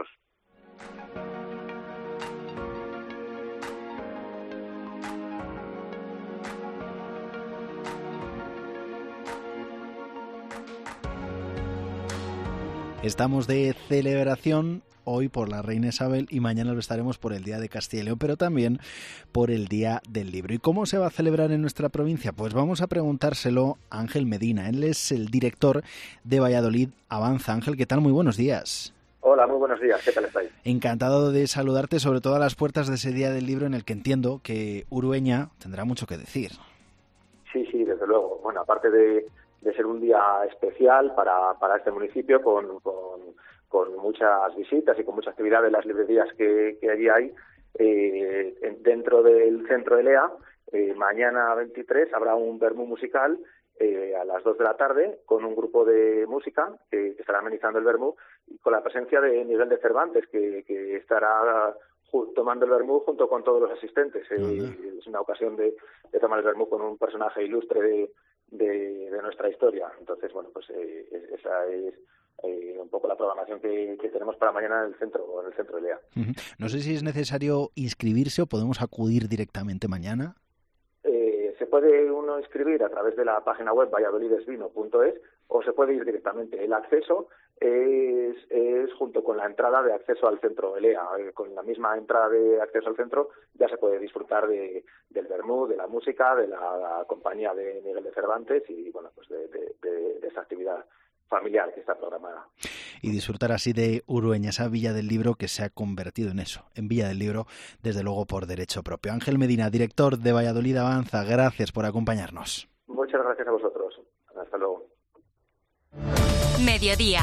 Estamos de celebración hoy por la reina Isabel y mañana lo estaremos por el Día de Castilla y León, pero también por el Día del Libro. ¿Y cómo se va a celebrar en nuestra provincia? Pues vamos a preguntárselo a Ángel Medina. Él es el director de Valladolid Avanza. Ángel, ¿qué tal? Muy buenos días. Hola, muy buenos días. ¿Qué tal estáis? Encantado de saludarte, sobre todo a las puertas de ese Día del Libro en el que entiendo que Urueña tendrá mucho que decir. Sí, sí, desde luego. Bueno, aparte de, de ser un día especial para, para este municipio, con, con, con muchas visitas y con mucha actividad de las librerías que, que allí hay, eh, dentro del centro de Lea, eh, mañana veintitrés habrá un vermú musical Eh, a las dos de la tarde con un grupo de música que, que estará amenizando el vermú y con la presencia de Miguel de Cervantes que, que estará ju- tomando el vermú junto con todos los asistentes. Eh, uh-huh. Es una ocasión de, de tomar el vermú con un personaje ilustre de, de, de nuestra historia. Entonces, bueno, pues eh, esa es eh, un poco la programación que, que tenemos para mañana en el centro, en el centro de Lea. Uh-huh. No sé si es necesario inscribirse o podemos acudir directamente mañana. Se puede uno inscribir a través de la página web valladolidesvino punto es o se puede ir directamente. El acceso es, es junto con la entrada de acceso al centro de Lea. Con la misma entrada de acceso al centro ya se puede disfrutar de, del vermú, de la música, de la, la compañía de Miguel de Cervantes y bueno, pues de, de, de, de esa actividad familiar que está programada. Y disfrutar así de Urueña, esa Villa del Libro que se ha convertido en eso, en Villa del Libro, desde luego por derecho propio. Ángel Medina, director de Valladolid Avanza, gracias por acompañarnos. Muchas gracias a vosotros. Hasta luego. Mediodía.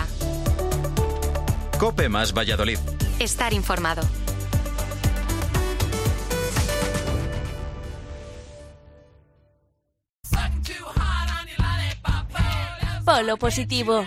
Cope más Valladolid. Estar informado. Polo positivo.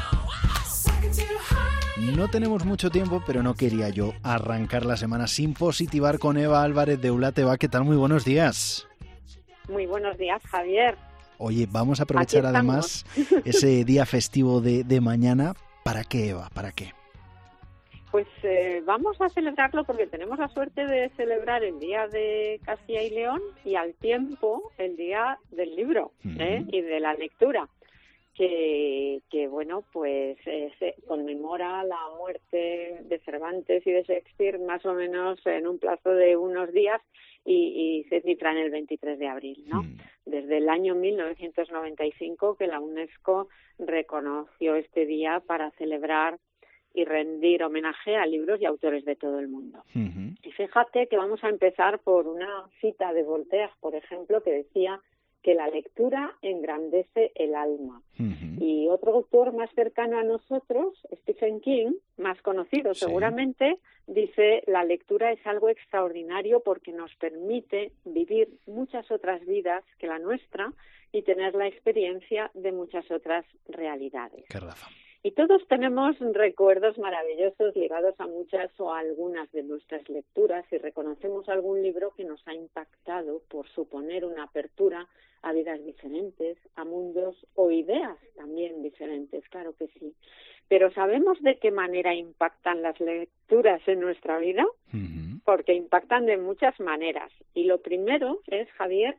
No tenemos mucho tiempo, pero no quería yo arrancar la semana sin positivar con Eva Álvarez de Eulateva. ¿Qué tal? Muy buenos días. Muy buenos días, Javier. Oye, vamos a aprovechar además ese día festivo de, de mañana. ¿Para qué, Eva? ¿Para qué? Pues eh, vamos a celebrarlo porque tenemos la suerte de celebrar el Día de Castilla y León y al tiempo el Día del Libro ¿eh? y de la lectura. Que, que bueno, pues eh, se conmemora la muerte de Cervantes y de Shakespeare más o menos en un plazo de unos días y, y se cifra en el veintitrés de abril, ¿no? Mm. Desde el año mil novecientos noventa y cinco que la UNESCO reconoció este día para celebrar y rendir homenaje a libros y autores de todo el mundo. Uh-huh. Y fíjate que vamos a empezar por una cita de Voltaire, por ejemplo, que decía que la lectura engrandece el alma. Uh-huh. Y otro autor más cercano a nosotros, Stephen King, más conocido Sí. seguramente, dice: la lectura es algo extraordinario porque nos permite vivir muchas otras vidas que la nuestra y tener la experiencia de muchas otras realidades. Qué razón. Y todos tenemos recuerdos maravillosos ligados a muchas o a algunas de nuestras lecturas y reconocemos algún libro que nos ha impactado por suponer una apertura a vidas diferentes, a mundos o ideas también diferentes, claro que sí. Pero ¿sabemos de qué manera impactan las lecturas en nuestra vida? Uh-huh. Porque impactan de muchas maneras. Y lo primero es, Javier,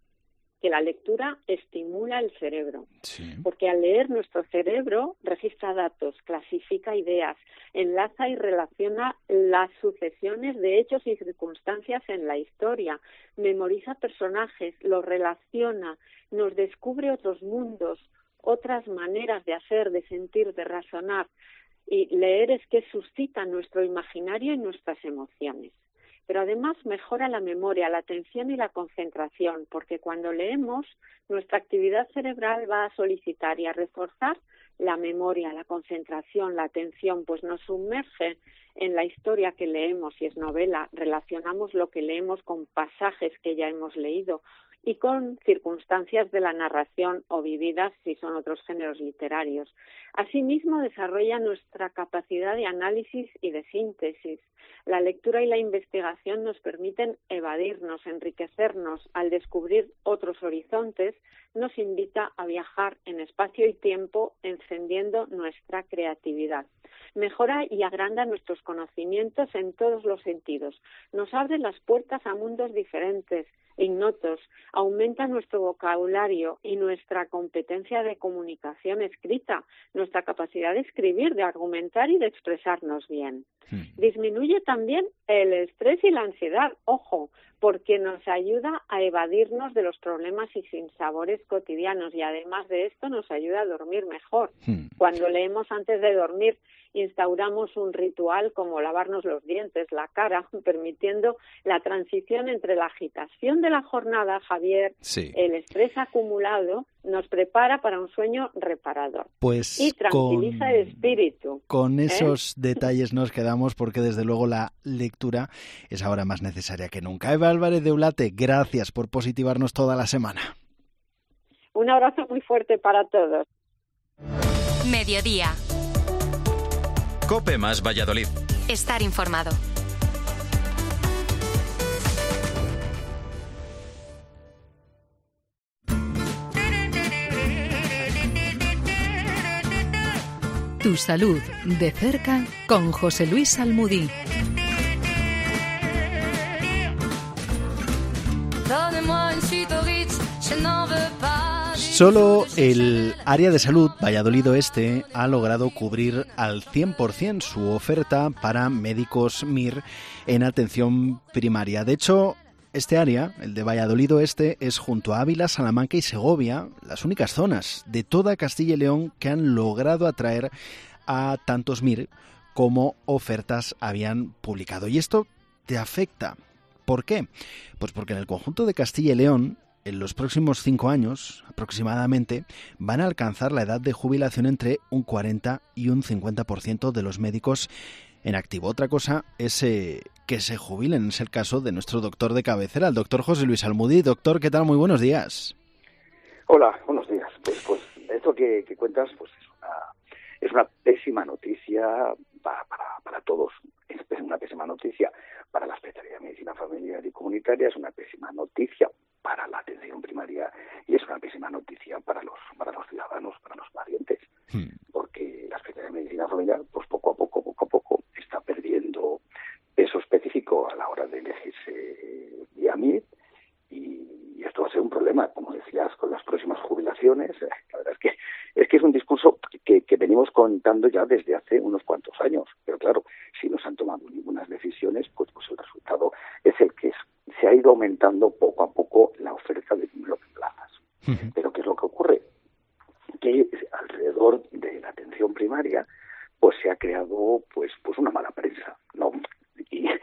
que la lectura estimula el cerebro, sí. porque al leer nuestro cerebro registra datos, clasifica ideas, enlaza y relaciona las sucesiones de hechos y circunstancias en la historia, memoriza personajes, los relaciona, nos descubre otros mundos, otras maneras de hacer, de sentir, de razonar. Y leer es que suscita nuestro imaginario y nuestras emociones. Pero además mejora la memoria, la atención y la concentración, porque cuando leemos, nuestra actividad cerebral va a solicitar y a reforzar la memoria, la concentración, la atención, pues nos sumerge en la historia que leemos. Si es novela, relacionamos lo que leemos con pasajes que ya hemos leído y con circunstancias de la narración o vividas si son otros géneros literarios. Asimismo, desarrolla nuestra capacidad de análisis y de síntesis. La lectura y la investigación nos permiten evadirnos, enriquecernos. Al descubrir otros horizontes, nos invita a viajar en espacio y tiempo, encendiendo nuestra creatividad. Mejora y agranda nuestros conocimientos en todos los sentidos. Nos abre las puertas a mundos diferentes, ignotos, aumenta nuestro vocabulario y nuestra competencia de comunicación escrita, nuestra capacidad de escribir, de argumentar y de expresarnos bien. Hmm. Disminuye también el estrés y la ansiedad, ojo, porque nos ayuda a evadirnos de los problemas y sinsabores cotidianos y además de esto nos ayuda a dormir mejor. Hmm. Cuando leemos antes de dormir, instauramos un ritual como lavarnos los dientes, la cara, permitiendo la transición entre la agitación de la jornada, Javier, sí. el estrés acumulado, nos prepara para un sueño reparador. Pues y tranquiliza con, el espíritu. Con ¿eh? esos detalles nos quedamos porque desde luego la lectura es ahora más necesaria que nunca. Eva Álvarez de Ulate, gracias por positivarnos toda la semana. Un abrazo muy fuerte para todos. Mediodía. COPE más Valladolid. Estar informado. Tu salud de cerca con José Luis Almudí. Solo el área de salud Valladolid Oeste ha logrado cubrir al cien por ciento su oferta para médicos M I R en atención primaria. De hecho, este área, el de Valladolid Oeste, es junto a Ávila, Salamanca y Segovia las únicas zonas de toda Castilla y León que han logrado atraer a tantos M I R como ofertas habían publicado. Y esto te afecta. ¿Por qué? Pues porque en el conjunto de Castilla y León, en los próximos cinco años, aproximadamente, van a alcanzar la edad de jubilación entre un cuarenta y un cincuenta por ciento de los médicos en activo. Otra cosa es eh, que se jubilen, es el caso de nuestro doctor de cabecera, el doctor José Luis Almudí. Doctor, ¿qué tal? Muy buenos días. Hola, buenos días. Pues, pues esto que, que cuentas pues es una, es una pésima noticia para, para, para todos. Es una pésima noticia para la Secretaría de Medicina Familiar y Comunitaria, es una pésima noticia para la atención primaria y es una pésima noticia para los para los ciudadanos, para los pacientes, hmm. porque la Secretaría de Medicina Familiar, pues poco a poco, poco a poco, está perdiendo peso específico a la hora de elegirse vía M I R y esto va a ser un problema, como decías, con las próximas jubilaciones. La verdad es que es que es un discurso que, que venimos contando ya desde hace unos cuantos años, pero claro, si no se han tomado ninguna decisiones, pues, pues el resultado es el que es. Se ha ido aumentando poco a poco la oferta de número de plazas. Uh-huh. Pero ¿qué es lo que ocurre? Que alrededor de la atención primaria pues se ha creado pues pues una mala prensa. No, y no me,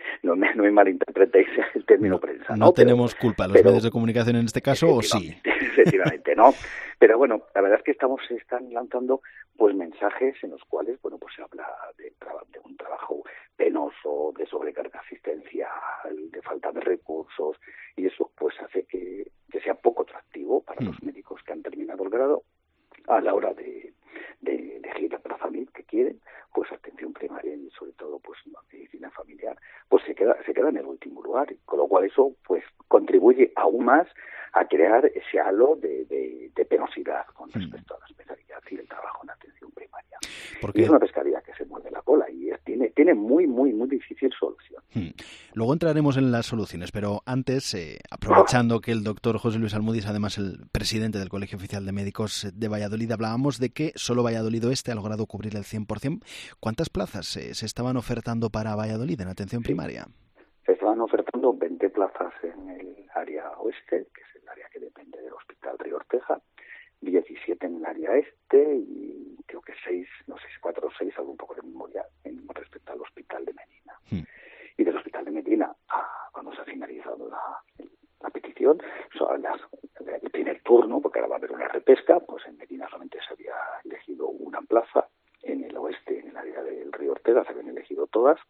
no me malinterpretéis el término no, prensa. No, no tenemos pero, culpa los pero, medios de comunicación en este caso, ¿o sí? Efectivamente, no. Pero bueno, la verdad es que estamos se están lanzando pues mensajes en los cuales, bueno, pues se habla de, de un trabajo penoso, de sobrecarga asistencial, de falta de recursos, y eso pues hace que, que sea poco atractivo para mm. los médicos que han terminado el grado a la hora de, de elegir la plaza que quieren, pues atención primaria y sobre todo pues medicina familiar, pues se queda se queda en el último lugar, con lo cual eso pues contribuye aún más a crear ese halo de, de, de penosidad con respecto a la especialidad y el trabajo en atención primaria. Porque... Y es una pescadilla que se muerde la cola y es, tiene tiene muy muy muy difícil solución. Hmm. Luego entraremos en las soluciones, pero antes, eh, aprovechando que el doctor José Luis Almudy es además el presidente del Colegio Oficial de Médicos de Valladolid, hablábamos de que solo Valladolid Oeste ha logrado cubrir el cien por ciento. ¿Cuántas plazas eh, se estaban ofertando para Valladolid en atención primaria? Se estaban ofertando veinte plazas en el área oeste, que es el área que depende del Hospital Río Orteja, diecisiete en el área este y creo que seis, no sé si cuatro o seis, algo un poco de memoria en respecto al Hospital de Medina. Hmm. Y del Hospital de Medina, ah, cuando se ha finalizado la, la petición, son las, el primer turno, porque ahora va a haber una repesca, pues en Medina solamente se había elegido una plaza, en el oeste, en el área del Río Ortega, se habían elegido todas,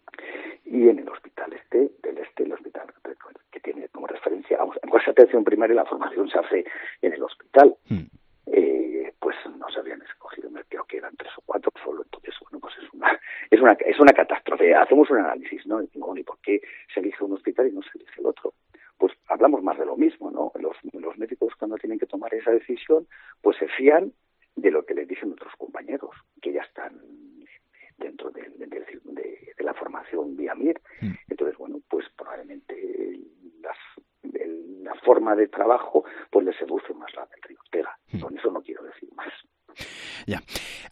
y en el hospital este, del este, el hospital que tiene como referencia, vamos, en cuanto a atención primaria, la formación se hace en el hospital, hmm. eh, pues no se habían escogido, me creo que eran tres o cuatro solo, entonces, bueno, pues es una es una es una catástrofe. Hacemos un análisis, ¿no? Y digo, bueno, ¿y por qué se elige un hospital y no se elige el otro? Pues hablamos más de lo mismo, ¿no? Los, los médicos cuando tienen que tomar esa decisión, pues se fían de lo que les dicen otros compañeros, que ya están dentro de, de, de, de la formación vía M I R. Mm. Entonces, bueno, pues probablemente las, el, la forma de trabajo pues les seduce más la del Río Ortega. Mm. Con eso no quiero decir más. Ya.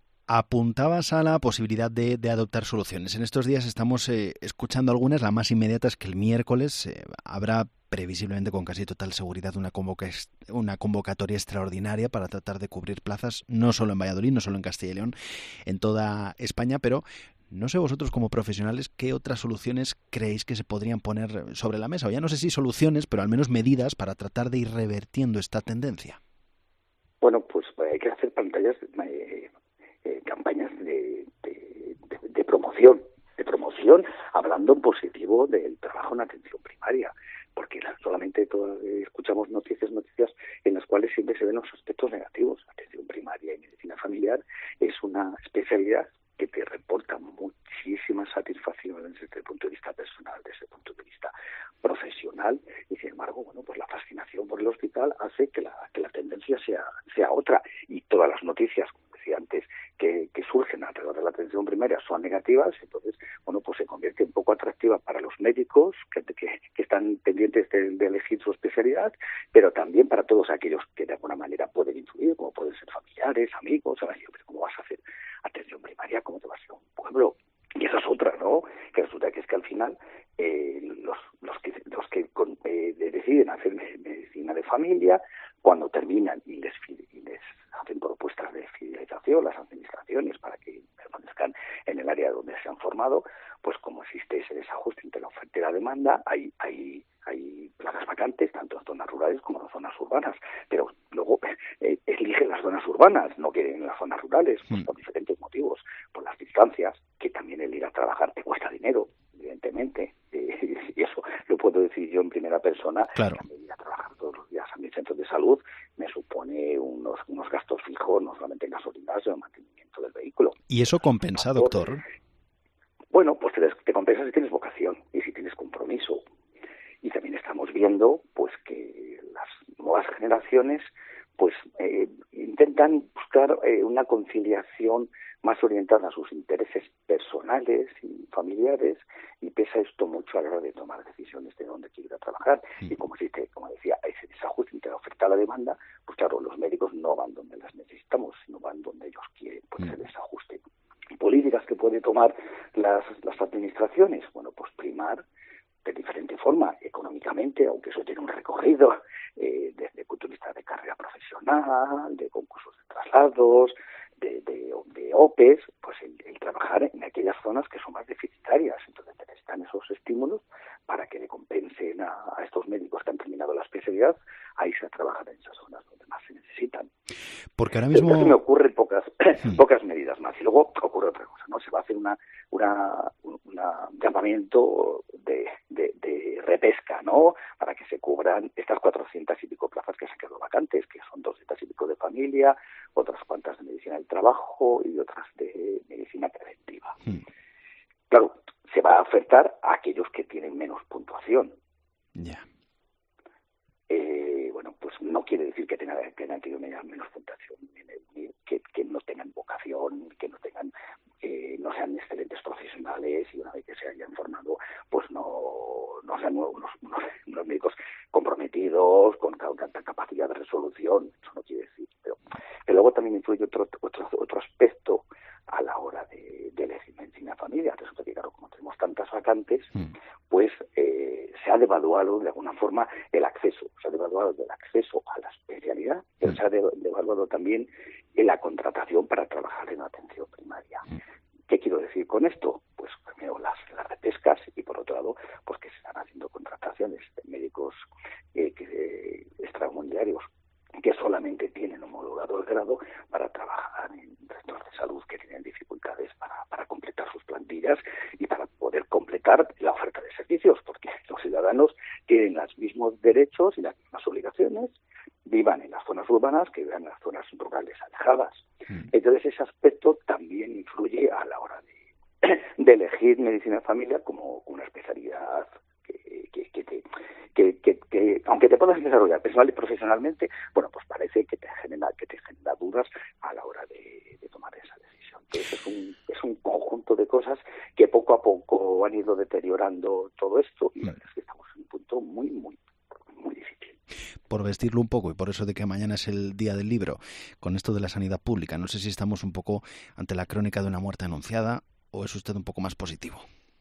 Apuntabas a la posibilidad de, de adoptar soluciones. En estos días estamos eh, escuchando algunas. La más inmediata es que el miércoles eh, habrá previsiblemente con casi total seguridad una, convoca, una convocatoria extraordinaria para tratar de cubrir plazas, no solo en Valladolid, no solo en Castilla y León, en toda España, pero no sé vosotros como profesionales qué otras soluciones creéis que se podrían poner sobre la mesa, o ya no sé si soluciones, pero al menos medidas para tratar de ir revertiendo esta tendencia. Bueno, pues hay que hacer pantallas, eh, eh, campañas de, de, de, de promoción, de promoción, hablando en positivo del trabajo en atención primaria. Porque solamente todo, eh, escuchamos noticias, noticias en las cuales siempre se ven los aspectos negativos. Atención primaria y medicina familiar es una especialidad que te reporta muchísimas satisfacciones desde el punto de vista personal, desde el punto de vista profesional, y sin embargo, bueno, pues la fascinación por el hospital hace que la, que la tendencia sea, sea otra, y todas las noticias, como decía antes, que, que surgen alrededor de la atención primaria son negativas, entonces, bueno, pues se convierte un poco atractiva para los médicos que, que, que están pendientes de, de elegir su especialidad, pero también para todos aquellos que de alguna manera pueden influir, como pueden ser familiares, amigos, ahora yo, pero ¿cómo vas a hacer atención primaria? ¿Cómo te vas a ir a un pueblo? Y esa es otra, ¿no? Que resulta que es que al final eh, los, los que, los que con, eh, deciden hacer medicina de familia, cuando terminan y les, y les hacen propuestas de fidelización, las administraciones, para que permanezcan en el área donde se han formado, pues como existe ese desajuste entre la oferta y la demanda, hay, hay, hay plazas vacantes, tanto en zonas rurales como en zonas urbanas, pero luego eh, eligen las zonas urbanas, no quieren las zonas rurales, pues, por diferentes motivos, por las distancias, que también el ir a trabajar te cuesta dinero, evidentemente, eh, y eso lo puedo decir yo en primera persona. Claro. Que ir a trabajar todos los días a mi centro de salud me supone unos, unos gastos fijos, no solamente en gasolina, sino en mantenimiento del vehículo. ¿Y eso compensa, doctor? Bueno, pues te, te compensa si tienes vocación y si tienes compromiso. Y también estamos viendo pues que las nuevas generaciones pues eh, intentan buscar eh, una conciliación más orientada a sus intereses personales y familiares, y pesa esto mucho a la hora de tomar decisiones de dónde quiero ir a trabajar. Y como existe, como decía, ese desajuste entre la oferta y la demanda, pues claro, los médicos no van donde las necesitamos, sino van donde ellos quieren, pues ese desajuste. Políticas que pueden tomar las, las administraciones, bueno, pues primar de diferente forma, económicamente, aunque eso tiene un recorrido eh, desde el punto de vista de carrera profesional, de concursos de traslados, de, de, de O P E s, pues el, el trabajar en aquellas zonas que son más deficitarias. Entonces, necesitan esos estímulos para que le compensen a, a estos médicos que han terminado la especialidad a irse a trabajar en esas zonas donde más se necesitan. Porque ahora mismo... Pero me ocurren pocas, pocas medidas más. Y luego ocurre otra cosa, ¿no? Se va a hacer una, una, una llamamiento de, de, de repesca, ¿no? Para que se cubran estas cuatrocientas y pico plazas que se han quedado vacantes, que son doscientas y pico de familia, otras cuantas de medicina del trabajo y otras de medicina preventiva. Hmm. Claro, se va a ofertar a aquellos que tienen menos puntuación. Ya. Yeah. Eh, bueno, pues no quiere decir que tengan, que tengan tenido menos puntuación, que, que no tengan vocación, que no tengan, eh, no sean excelentes profesionales y una vez que se hayan formado, pues no, no sean unos, unos, unos médicos comprometidos con tanta capacidad de resolución. Eso no quiere decir. Pero, pero luego también influye otro, otro, otro aspecto a la hora de, de elegir medicina familia. Resulta que, claro, como tenemos tantas vacantes, mm. pues eh, se ha devaluado de alguna forma el acceso. Se ha devaluado el acceso a la especialidad, pero mm. se ha devaluado también en la contratación para trabajar en atención primaria. Mm. ¿Qué quiero decir con esto? Pues primero las, las repescas y por otro lado, pues que se están haciendo contrataciones de médicos eh, que, eh, extracomunitarios que solamente tienen homologado el grado para trabajar en centros de salud que tienen dificultades para, para completar sus plantillas y para poder completar la oferta de servicios, porque los ciudadanos tienen los mismos derechos y las mismas obligaciones, vivan en las zonas urbanas que vivan en las zonas rurales alejadas. Mm. Entonces ese aspecto también influye a la hora de, de elegir medicina de familia como una especialidad que, que, que, te, que, que, que aunque te puedas desarrollar personal y profesionalmente, bueno, pues parece que te genera, que te genera dudas a la hora de, de tomar esa decisión. Entonces es un, es un conjunto de cosas que poco a poco han ido deteriorando todo esto y la verdad es que estamos en un punto muy, muy, muy difícil. Por vestirlo un poco y por eso de que mañana es el día del libro, con esto de la sanidad pública, no sé si estamos un poco ante la crónica de una muerte anunciada o es usted un poco más positivo.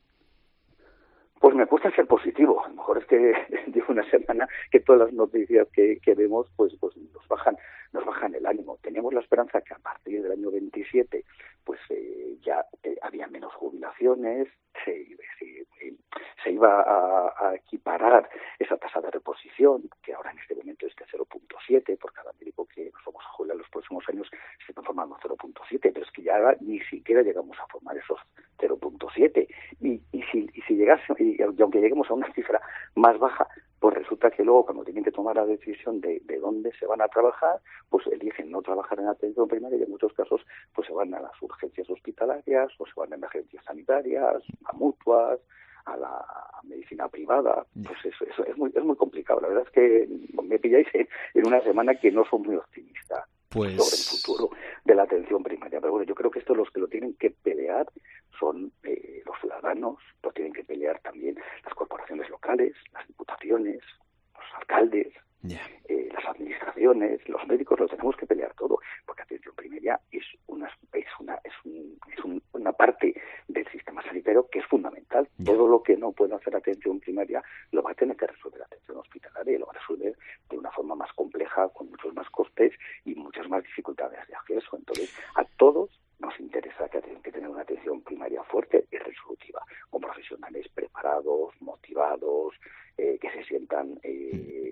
Pues me cuesta ser positivo. A lo mejor es que llevo una semana que todas las noticias que, que vemos pues, pues nos bajan nos bajan el ánimo. Teníamos la esperanza que a partir del año veintisiete pues eh, ya eh, había menos jubilaciones, se, se, se iba a, a equiparar esa tasa de reposición, que ahora en este momento es de cero punto siete, por cada médico que nos vamos a jubilar en los próximos años se está formando cero punto siete, pero es que ya ni siquiera llegamos a formar esos cero punto siete. Y, y, si, y si llegase, y, y aunque lleguemos a una cifra más baja, pues resulta que luego cuando tienen que tomar la decisión de, de dónde se van a trabajar, pues eligen no trabajar en atención primaria y en muchos casos pues se van a las urgencias hospitalarias o se van a emergencias sanitarias, a mutuas, a la medicina privada. Pues eso, eso es muy es muy complicado. La verdad es que me pilláis en, en una semana que no soy muy optimista pues... sobre el futuro de la atención primaria. Pero bueno, yo creo que esto los que lo tienen que pelear son eh, los ciudadanos, lo tienen que pelear también las corporaciones locales, las diputaciones, los alcaldes, yeah. eh, las administraciones, los médicos, lo tenemos que pelear todo, porque atención primaria es una es una es, un, es un, una parte del sistema sanitario que es fundamental. Yeah. Todo lo que no puede hacer atención primaria lo va a tener que resolver atención hospitalaria y lo va a resolver de una forma más compleja, con muchos más costes y muchas más dificultades de acceso. Entonces, a todos nos interesa que tienen que tener una atención primaria fuerte y resolutiva, con profesionales preparados, motivados, eh, que se sientan eh,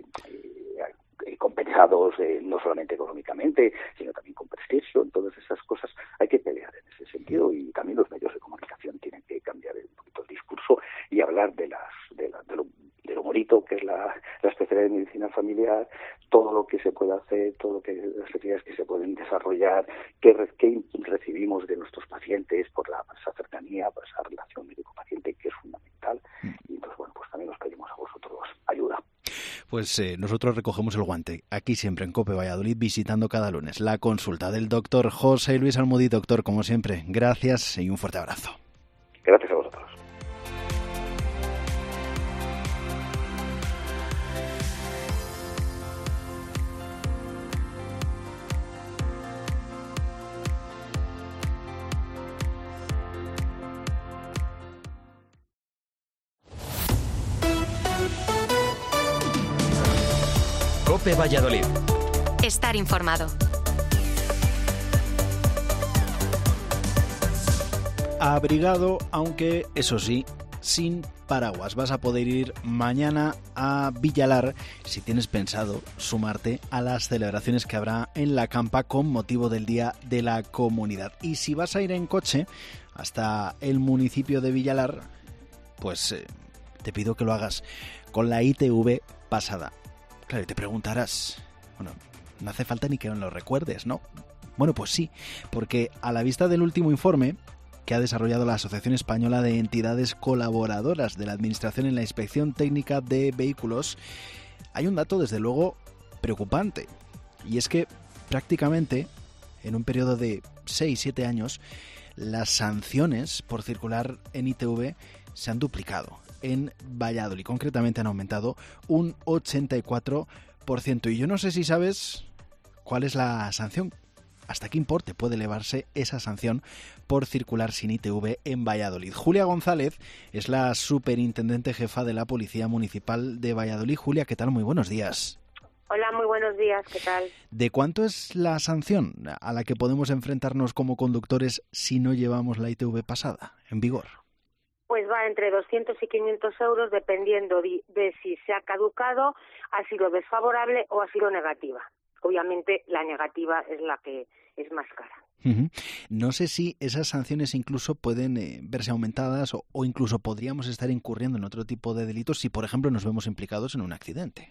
eh, compensados eh, no solamente económicamente, sino también con prestigio. Entonces esas cosas hay que pelear en ese sentido y también los medios de comunicación tienen que cambiar un poquito el discurso y hablar de las de, la, de lo de lo bonito que es la, la especialidad de medicina familiar, todo lo que se puede hacer, todo lo que las actividades que se pueden desarrollar, que, que recibimos de nuestros pacientes por, la, por esa cercanía, por esa relación médico-paciente que es fundamental. Y entonces, bueno, pues también os pedimos a vosotros ayuda. Pues eh, nosotros recogemos el guante, aquí siempre en COPE Valladolid, visitando cada lunes la consulta del doctor José Luis Almudí. Doctor, como siempre, gracias y un fuerte abrazo. Gracias a vosotros. COPE Valladolid. Estar informado. Abrigado, aunque eso sí, sin paraguas. Vas a poder ir mañana a Villalar si tienes pensado sumarte a las celebraciones que habrá en la campa con motivo del Día de la Comunidad. Y si vas a ir en coche hasta el municipio de Villalar, pues eh, te pido que lo hagas con la I T V pasada. Claro, y te preguntarás, bueno, no hace falta ni que lo recuerdes, ¿no? Bueno, pues sí, porque a la vista del último informe que ha desarrollado la Asociación Española de Entidades Colaboradoras de la Administración en la Inspección Técnica de Vehículos, hay un dato desde luego preocupante, y es que prácticamente en un periodo de seis siete años las sanciones por circular en I T V se han duplicado. En Valladolid concretamente han aumentado un ochenta y cuatro por ciento, y yo no sé si sabes cuál es la sanción. ¿Hasta qué importe puede elevarse esa sanción por circular sin I T V en Valladolid? Julia González es la superintendente jefa de la Policía Municipal de Valladolid. Julia, ¿qué tal? Muy buenos días. Hola, muy buenos días, ¿qué tal? ¿De cuánto es la sanción a la que podemos enfrentarnos como conductores si no llevamos la I T V pasada en vigor? Pues va entre doscientos y quinientos euros dependiendo de, de si se ha caducado, ha sido desfavorable o ha sido negativa. Obviamente la negativa es la que es más cara. Uh-huh. No sé si esas sanciones incluso pueden eh, verse aumentadas o, o incluso podríamos estar incurriendo en otro tipo de delitos si, por ejemplo, nos vemos implicados en un accidente.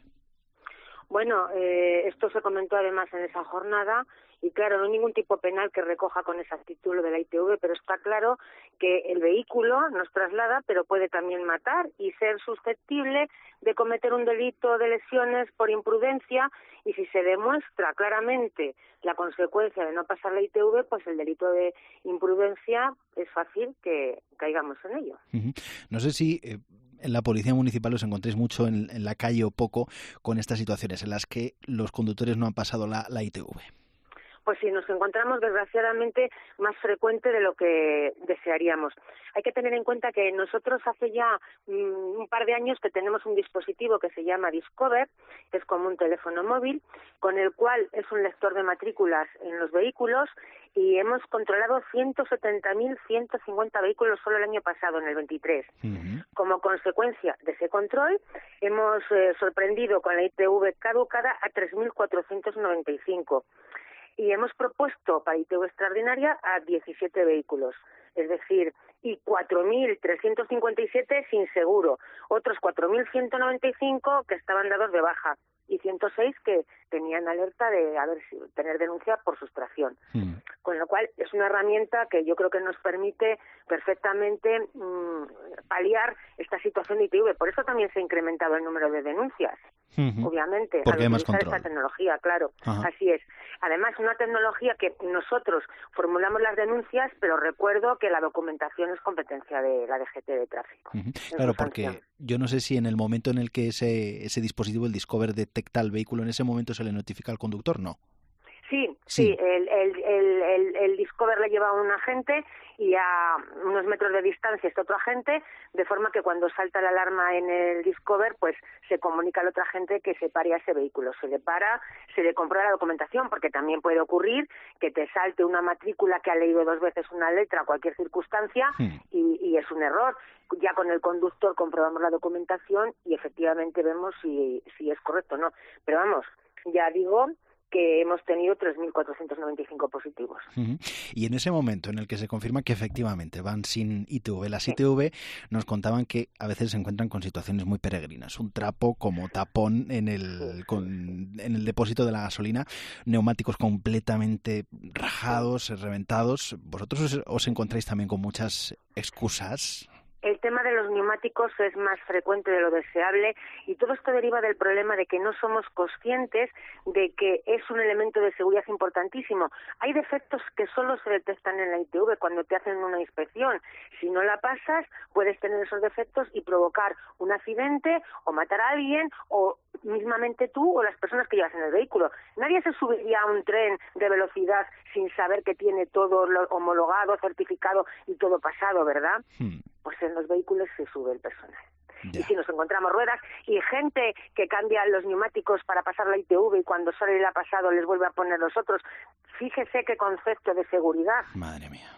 Bueno, eh, esto se comentó además en esa jornada y claro, no hay ningún tipo penal que recoja con exactitud lo de la I T V, pero está claro que el vehículo nos traslada, pero puede también matar y ser susceptible de cometer un delito de lesiones por imprudencia, y si se demuestra claramente la consecuencia de no pasar la I T V, pues el delito de imprudencia es fácil que caigamos en ello. Uh-huh. No sé si eh, en la Policía Municipal os encontréis mucho en, en la calle o poco con estas situaciones en las que los conductores no han pasado la, la I T V. Pues sí, nos encontramos desgraciadamente más frecuente de lo que desearíamos. Hay que tener en cuenta que nosotros hace ya mmm, un par de años que tenemos un dispositivo que se llama Discover, que es como un teléfono móvil, con el cual es un lector de matrículas en los vehículos, y hemos controlado ciento setenta mil ciento cincuenta vehículos solo el año pasado, en el veintitrés. Uh-huh. Como consecuencia de ese control, hemos eh, sorprendido con la I T V caducada a tres mil cuatrocientos noventa y cinco. Y hemos propuesto para I T V extraordinaria a diecisiete vehículos, es decir, y cuatro mil trescientos cincuenta y siete sin seguro, otros cuatro mil ciento noventa y cinco que estaban dados de baja y ciento seis que tenían alerta de haber tener denuncia por sustracción. Mm. Con lo cual es una herramienta que yo creo que nos permite perfectamente mmm, paliar esta situación de I T V. Por eso también se ha incrementado el número de denuncias, uh-huh. obviamente, porque al hay más utilizar control. esta tecnología, claro. Ajá. Así es. Además, una tecnología que nosotros formulamos las denuncias, pero recuerdo que la documentación es competencia de la D G T de tráfico. Uh-huh. Claro, porque yo no sé si en el momento en el que ese, ese dispositivo, el Discover, detecta el vehículo, en ese momento se le notifica al conductor, ¿no? Sí, sí, sí. El, el, el, el, el Discover le lleva a un agente y a unos metros de distancia está otro agente, de forma que cuando salta la alarma en el Discover, pues se comunica al otro agente que se pare a ese vehículo. Se le para, se le comprueba la documentación, porque también puede ocurrir que te salte una matrícula que ha leído dos veces una letra, cualquier circunstancia, hmm. y, y es un error. Ya con el conductor comprobamos la documentación y efectivamente vemos si, si es correcto o no. Pero vamos, ya digo que hemos tenido tres mil cuatrocientos noventa y cinco positivos. Uh-huh. Y en ese momento en el que se confirma que efectivamente van sin I T V, las sí. I T V nos contaban que a veces se encuentran con situaciones muy peregrinas. Un trapo como tapón en el, sí. con, en el depósito de la gasolina, neumáticos completamente rajados, sí. reventados. ¿Vosotros os, os encontráis también con muchas excusas? El tema de los neumáticos es más frecuente de lo deseable y todo esto deriva del problema de que no somos conscientes de que es un elemento de seguridad importantísimo. Hay defectos que solo se detectan en la I T V cuando te hacen una inspección. Si no la pasas, puedes tener esos defectos y provocar un accidente o matar a alguien o mismamente tú o las personas que llevas en el vehículo. Nadie se subiría a un tren de velocidad sin saber que tiene todo lo homologado, certificado y todo pasado, ¿verdad? Hmm. Pues en los vehículos se sube el personal. Ya. Y si nos encontramos ruedas y gente que cambia los neumáticos para pasar la I T V y cuando sale el ha pasado les vuelve a poner los otros, fíjese qué concepto de seguridad. Madre mía.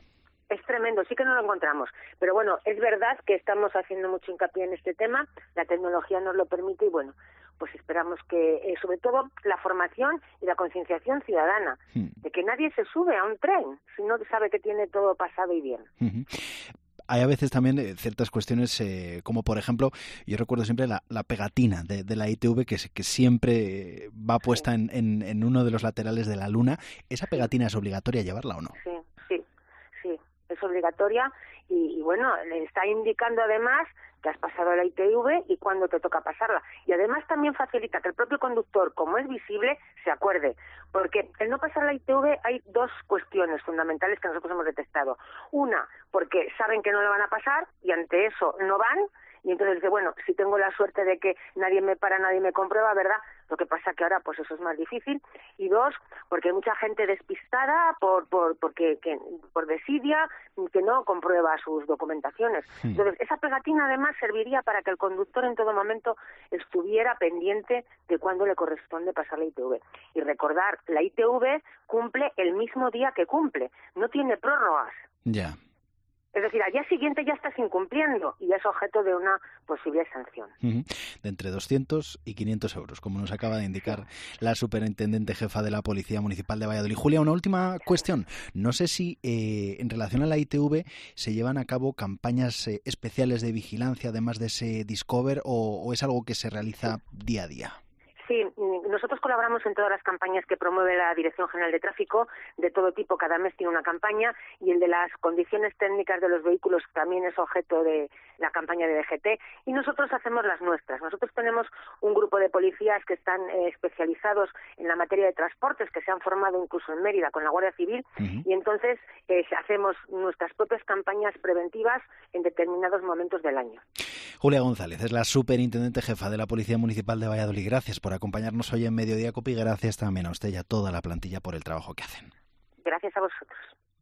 Es tremendo, sí que no lo encontramos. Pero bueno, es verdad que estamos haciendo mucho hincapié en este tema, la tecnología nos lo permite y bueno, pues esperamos que, eh, sobre todo, la formación y la concienciación ciudadana, hmm. de que nadie se sube a un tren si no sabe que tiene todo pasado y bien. Uh-huh. Hay a veces también eh, ciertas cuestiones, eh, como por ejemplo, yo recuerdo siempre la, la pegatina de, de la I T V que, que siempre va puesta en, en, en uno de los laterales de la luna. ¿Esa pegatina es obligatoria llevarla o no? Sí, sí, sí, es obligatoria y, y bueno, le está indicando además que has pasado la I T V y cuándo te toca pasarla. Y además también facilita que el propio conductor, como es visible, se acuerde. Porque el no pasar la I T V hay dos cuestiones fundamentales que nosotros hemos detectado. Una, porque saben que no la van a pasar y ante eso no van. Y entonces dice, bueno, si tengo la suerte de que nadie me para, nadie me comprueba, ¿verdad? Lo que pasa que ahora pues eso es más difícil. Y dos, porque hay mucha gente despistada por por porque que, por desidia, que no comprueba sus documentaciones. Sí. Entonces, esa pegatina además serviría para que el conductor en todo momento estuviera pendiente de cuándo le corresponde pasar la I T V. Y recordar, la I T V cumple el mismo día que cumple, no tiene prórrogas. Ya. Es decir, al día siguiente ya estás incumpliendo y es objeto de una posible sanción. Uh-huh. De entre doscientos y quinientos euros, como nos acaba de indicar sí. la superintendente jefa de la Policía Municipal de Valladolid. Julia, una última cuestión. No sé si eh, en relación a la I T V se llevan a cabo campañas eh, especiales de vigilancia, además de ese Discover, o, o es algo que se realiza día a día. Sí, nosotros colaboramos en todas las campañas que promueve la Dirección General de Tráfico, de todo tipo, cada mes tiene una campaña, y el de las condiciones técnicas de los vehículos también es objeto de la campaña de D G T, y nosotros hacemos las nuestras. Nosotros tenemos un grupo de policías que están eh, especializados en la materia de transportes, que se han formado incluso en Mérida con la Guardia Civil, uh-huh. y entonces eh, hacemos nuestras propias campañas preventivas en determinados momentos del año. Julia González es la superintendente jefa de la Policía Municipal de Valladolid. Gracias por acompañarnos hoy en Mediodía Cope y gracias también a usted y a toda la plantilla por el trabajo que hacen. Gracias a vosotros.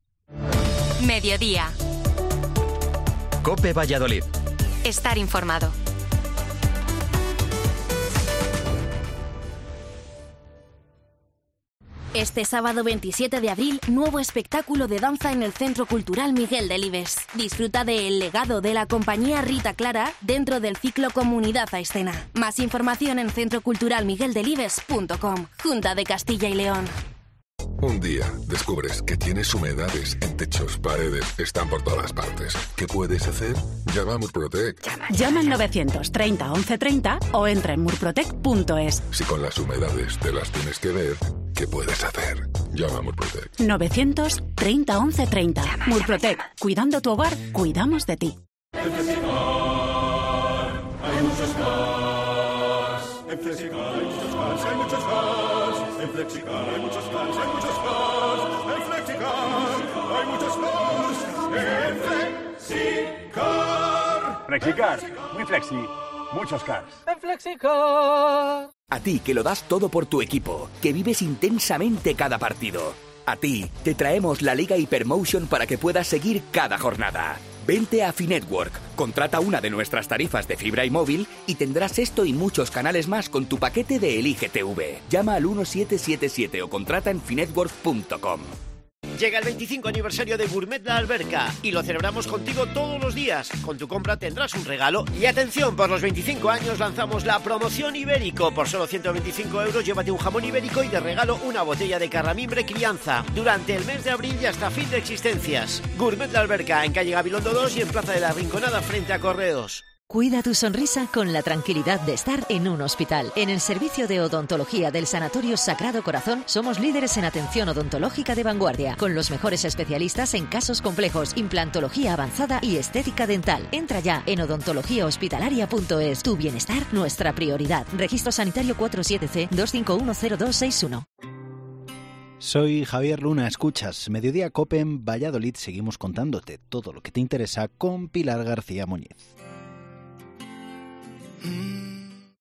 Mediodía. Cope Valladolid. Estar informado. Este sábado veintisiete de abril, nuevo espectáculo de danza en el Centro Cultural Miguel Delibes. Disfruta de El legado de la compañía Rita Clara dentro del ciclo Comunidad a Escena. Más información en centro cultural miguel delibes punto com. Junta de Castilla y León. Un día descubres que tienes humedades en techos, paredes, están por todas partes. ¿Qué puedes hacer? Llama a Murprotec. Llama, Llama al novecientos treinta once treinta o entra en murprotec punto es. Si con las humedades te las tienes que ver, ¿qué puedes hacer? Llama a Murprotec. novecientos treinta once treinta. Llama, Murprotec. Llama. Cuidando tu hogar, cuidamos de ti. En Flexicar hay muchos más. En Flexicar hay muchos más, hay muchos más. En Flexicar hay muchos más, hay muchos más. En Flexicar hay muchos más. En Flexicar. Flexicar, muy flexi, muchos cars. En Flexicar. A ti, que lo das todo por tu equipo, que vives intensamente cada partido. A ti, te traemos la Liga Hypermotion para que puedas seguir cada jornada. Vente a Finetwork, contrata una de nuestras tarifas de fibra y móvil y tendrás esto y muchos canales más con tu paquete de Elige T V. Llama al uno siete siete siete o contrata en finetwork punto com. Llega el veinticinco aniversario de Gourmet La Alberca y lo celebramos contigo todos los días. Con tu compra tendrás un regalo. Y atención, por los veinticinco años lanzamos la promoción Ibérico. Por solo ciento veinticinco euros llévate un jamón ibérico y de regalo una botella de Carramimbre Crianza. Durante el mes de abril y hasta fin de existencias. Gourmet La Alberca, en calle Gabilondo dos y en Plaza de la Rinconada frente a Correos. Cuida tu sonrisa con la tranquilidad de estar en un hospital. En el servicio de odontología del Sanatorio Sagrado Corazón somos líderes en atención odontológica de vanguardia, con los mejores especialistas en casos complejos, implantología avanzada y estética dental. Entra ya en odontología hospitalaria punto es. Tu bienestar, nuestra prioridad. Registro sanitario cuatro siete C dos cinco uno cero dos seis uno. Soy Javier Luna, escuchas Mediodía Cope en Valladolid. Seguimos contándote todo lo que te interesa con Pilar García Muñiz. Mm.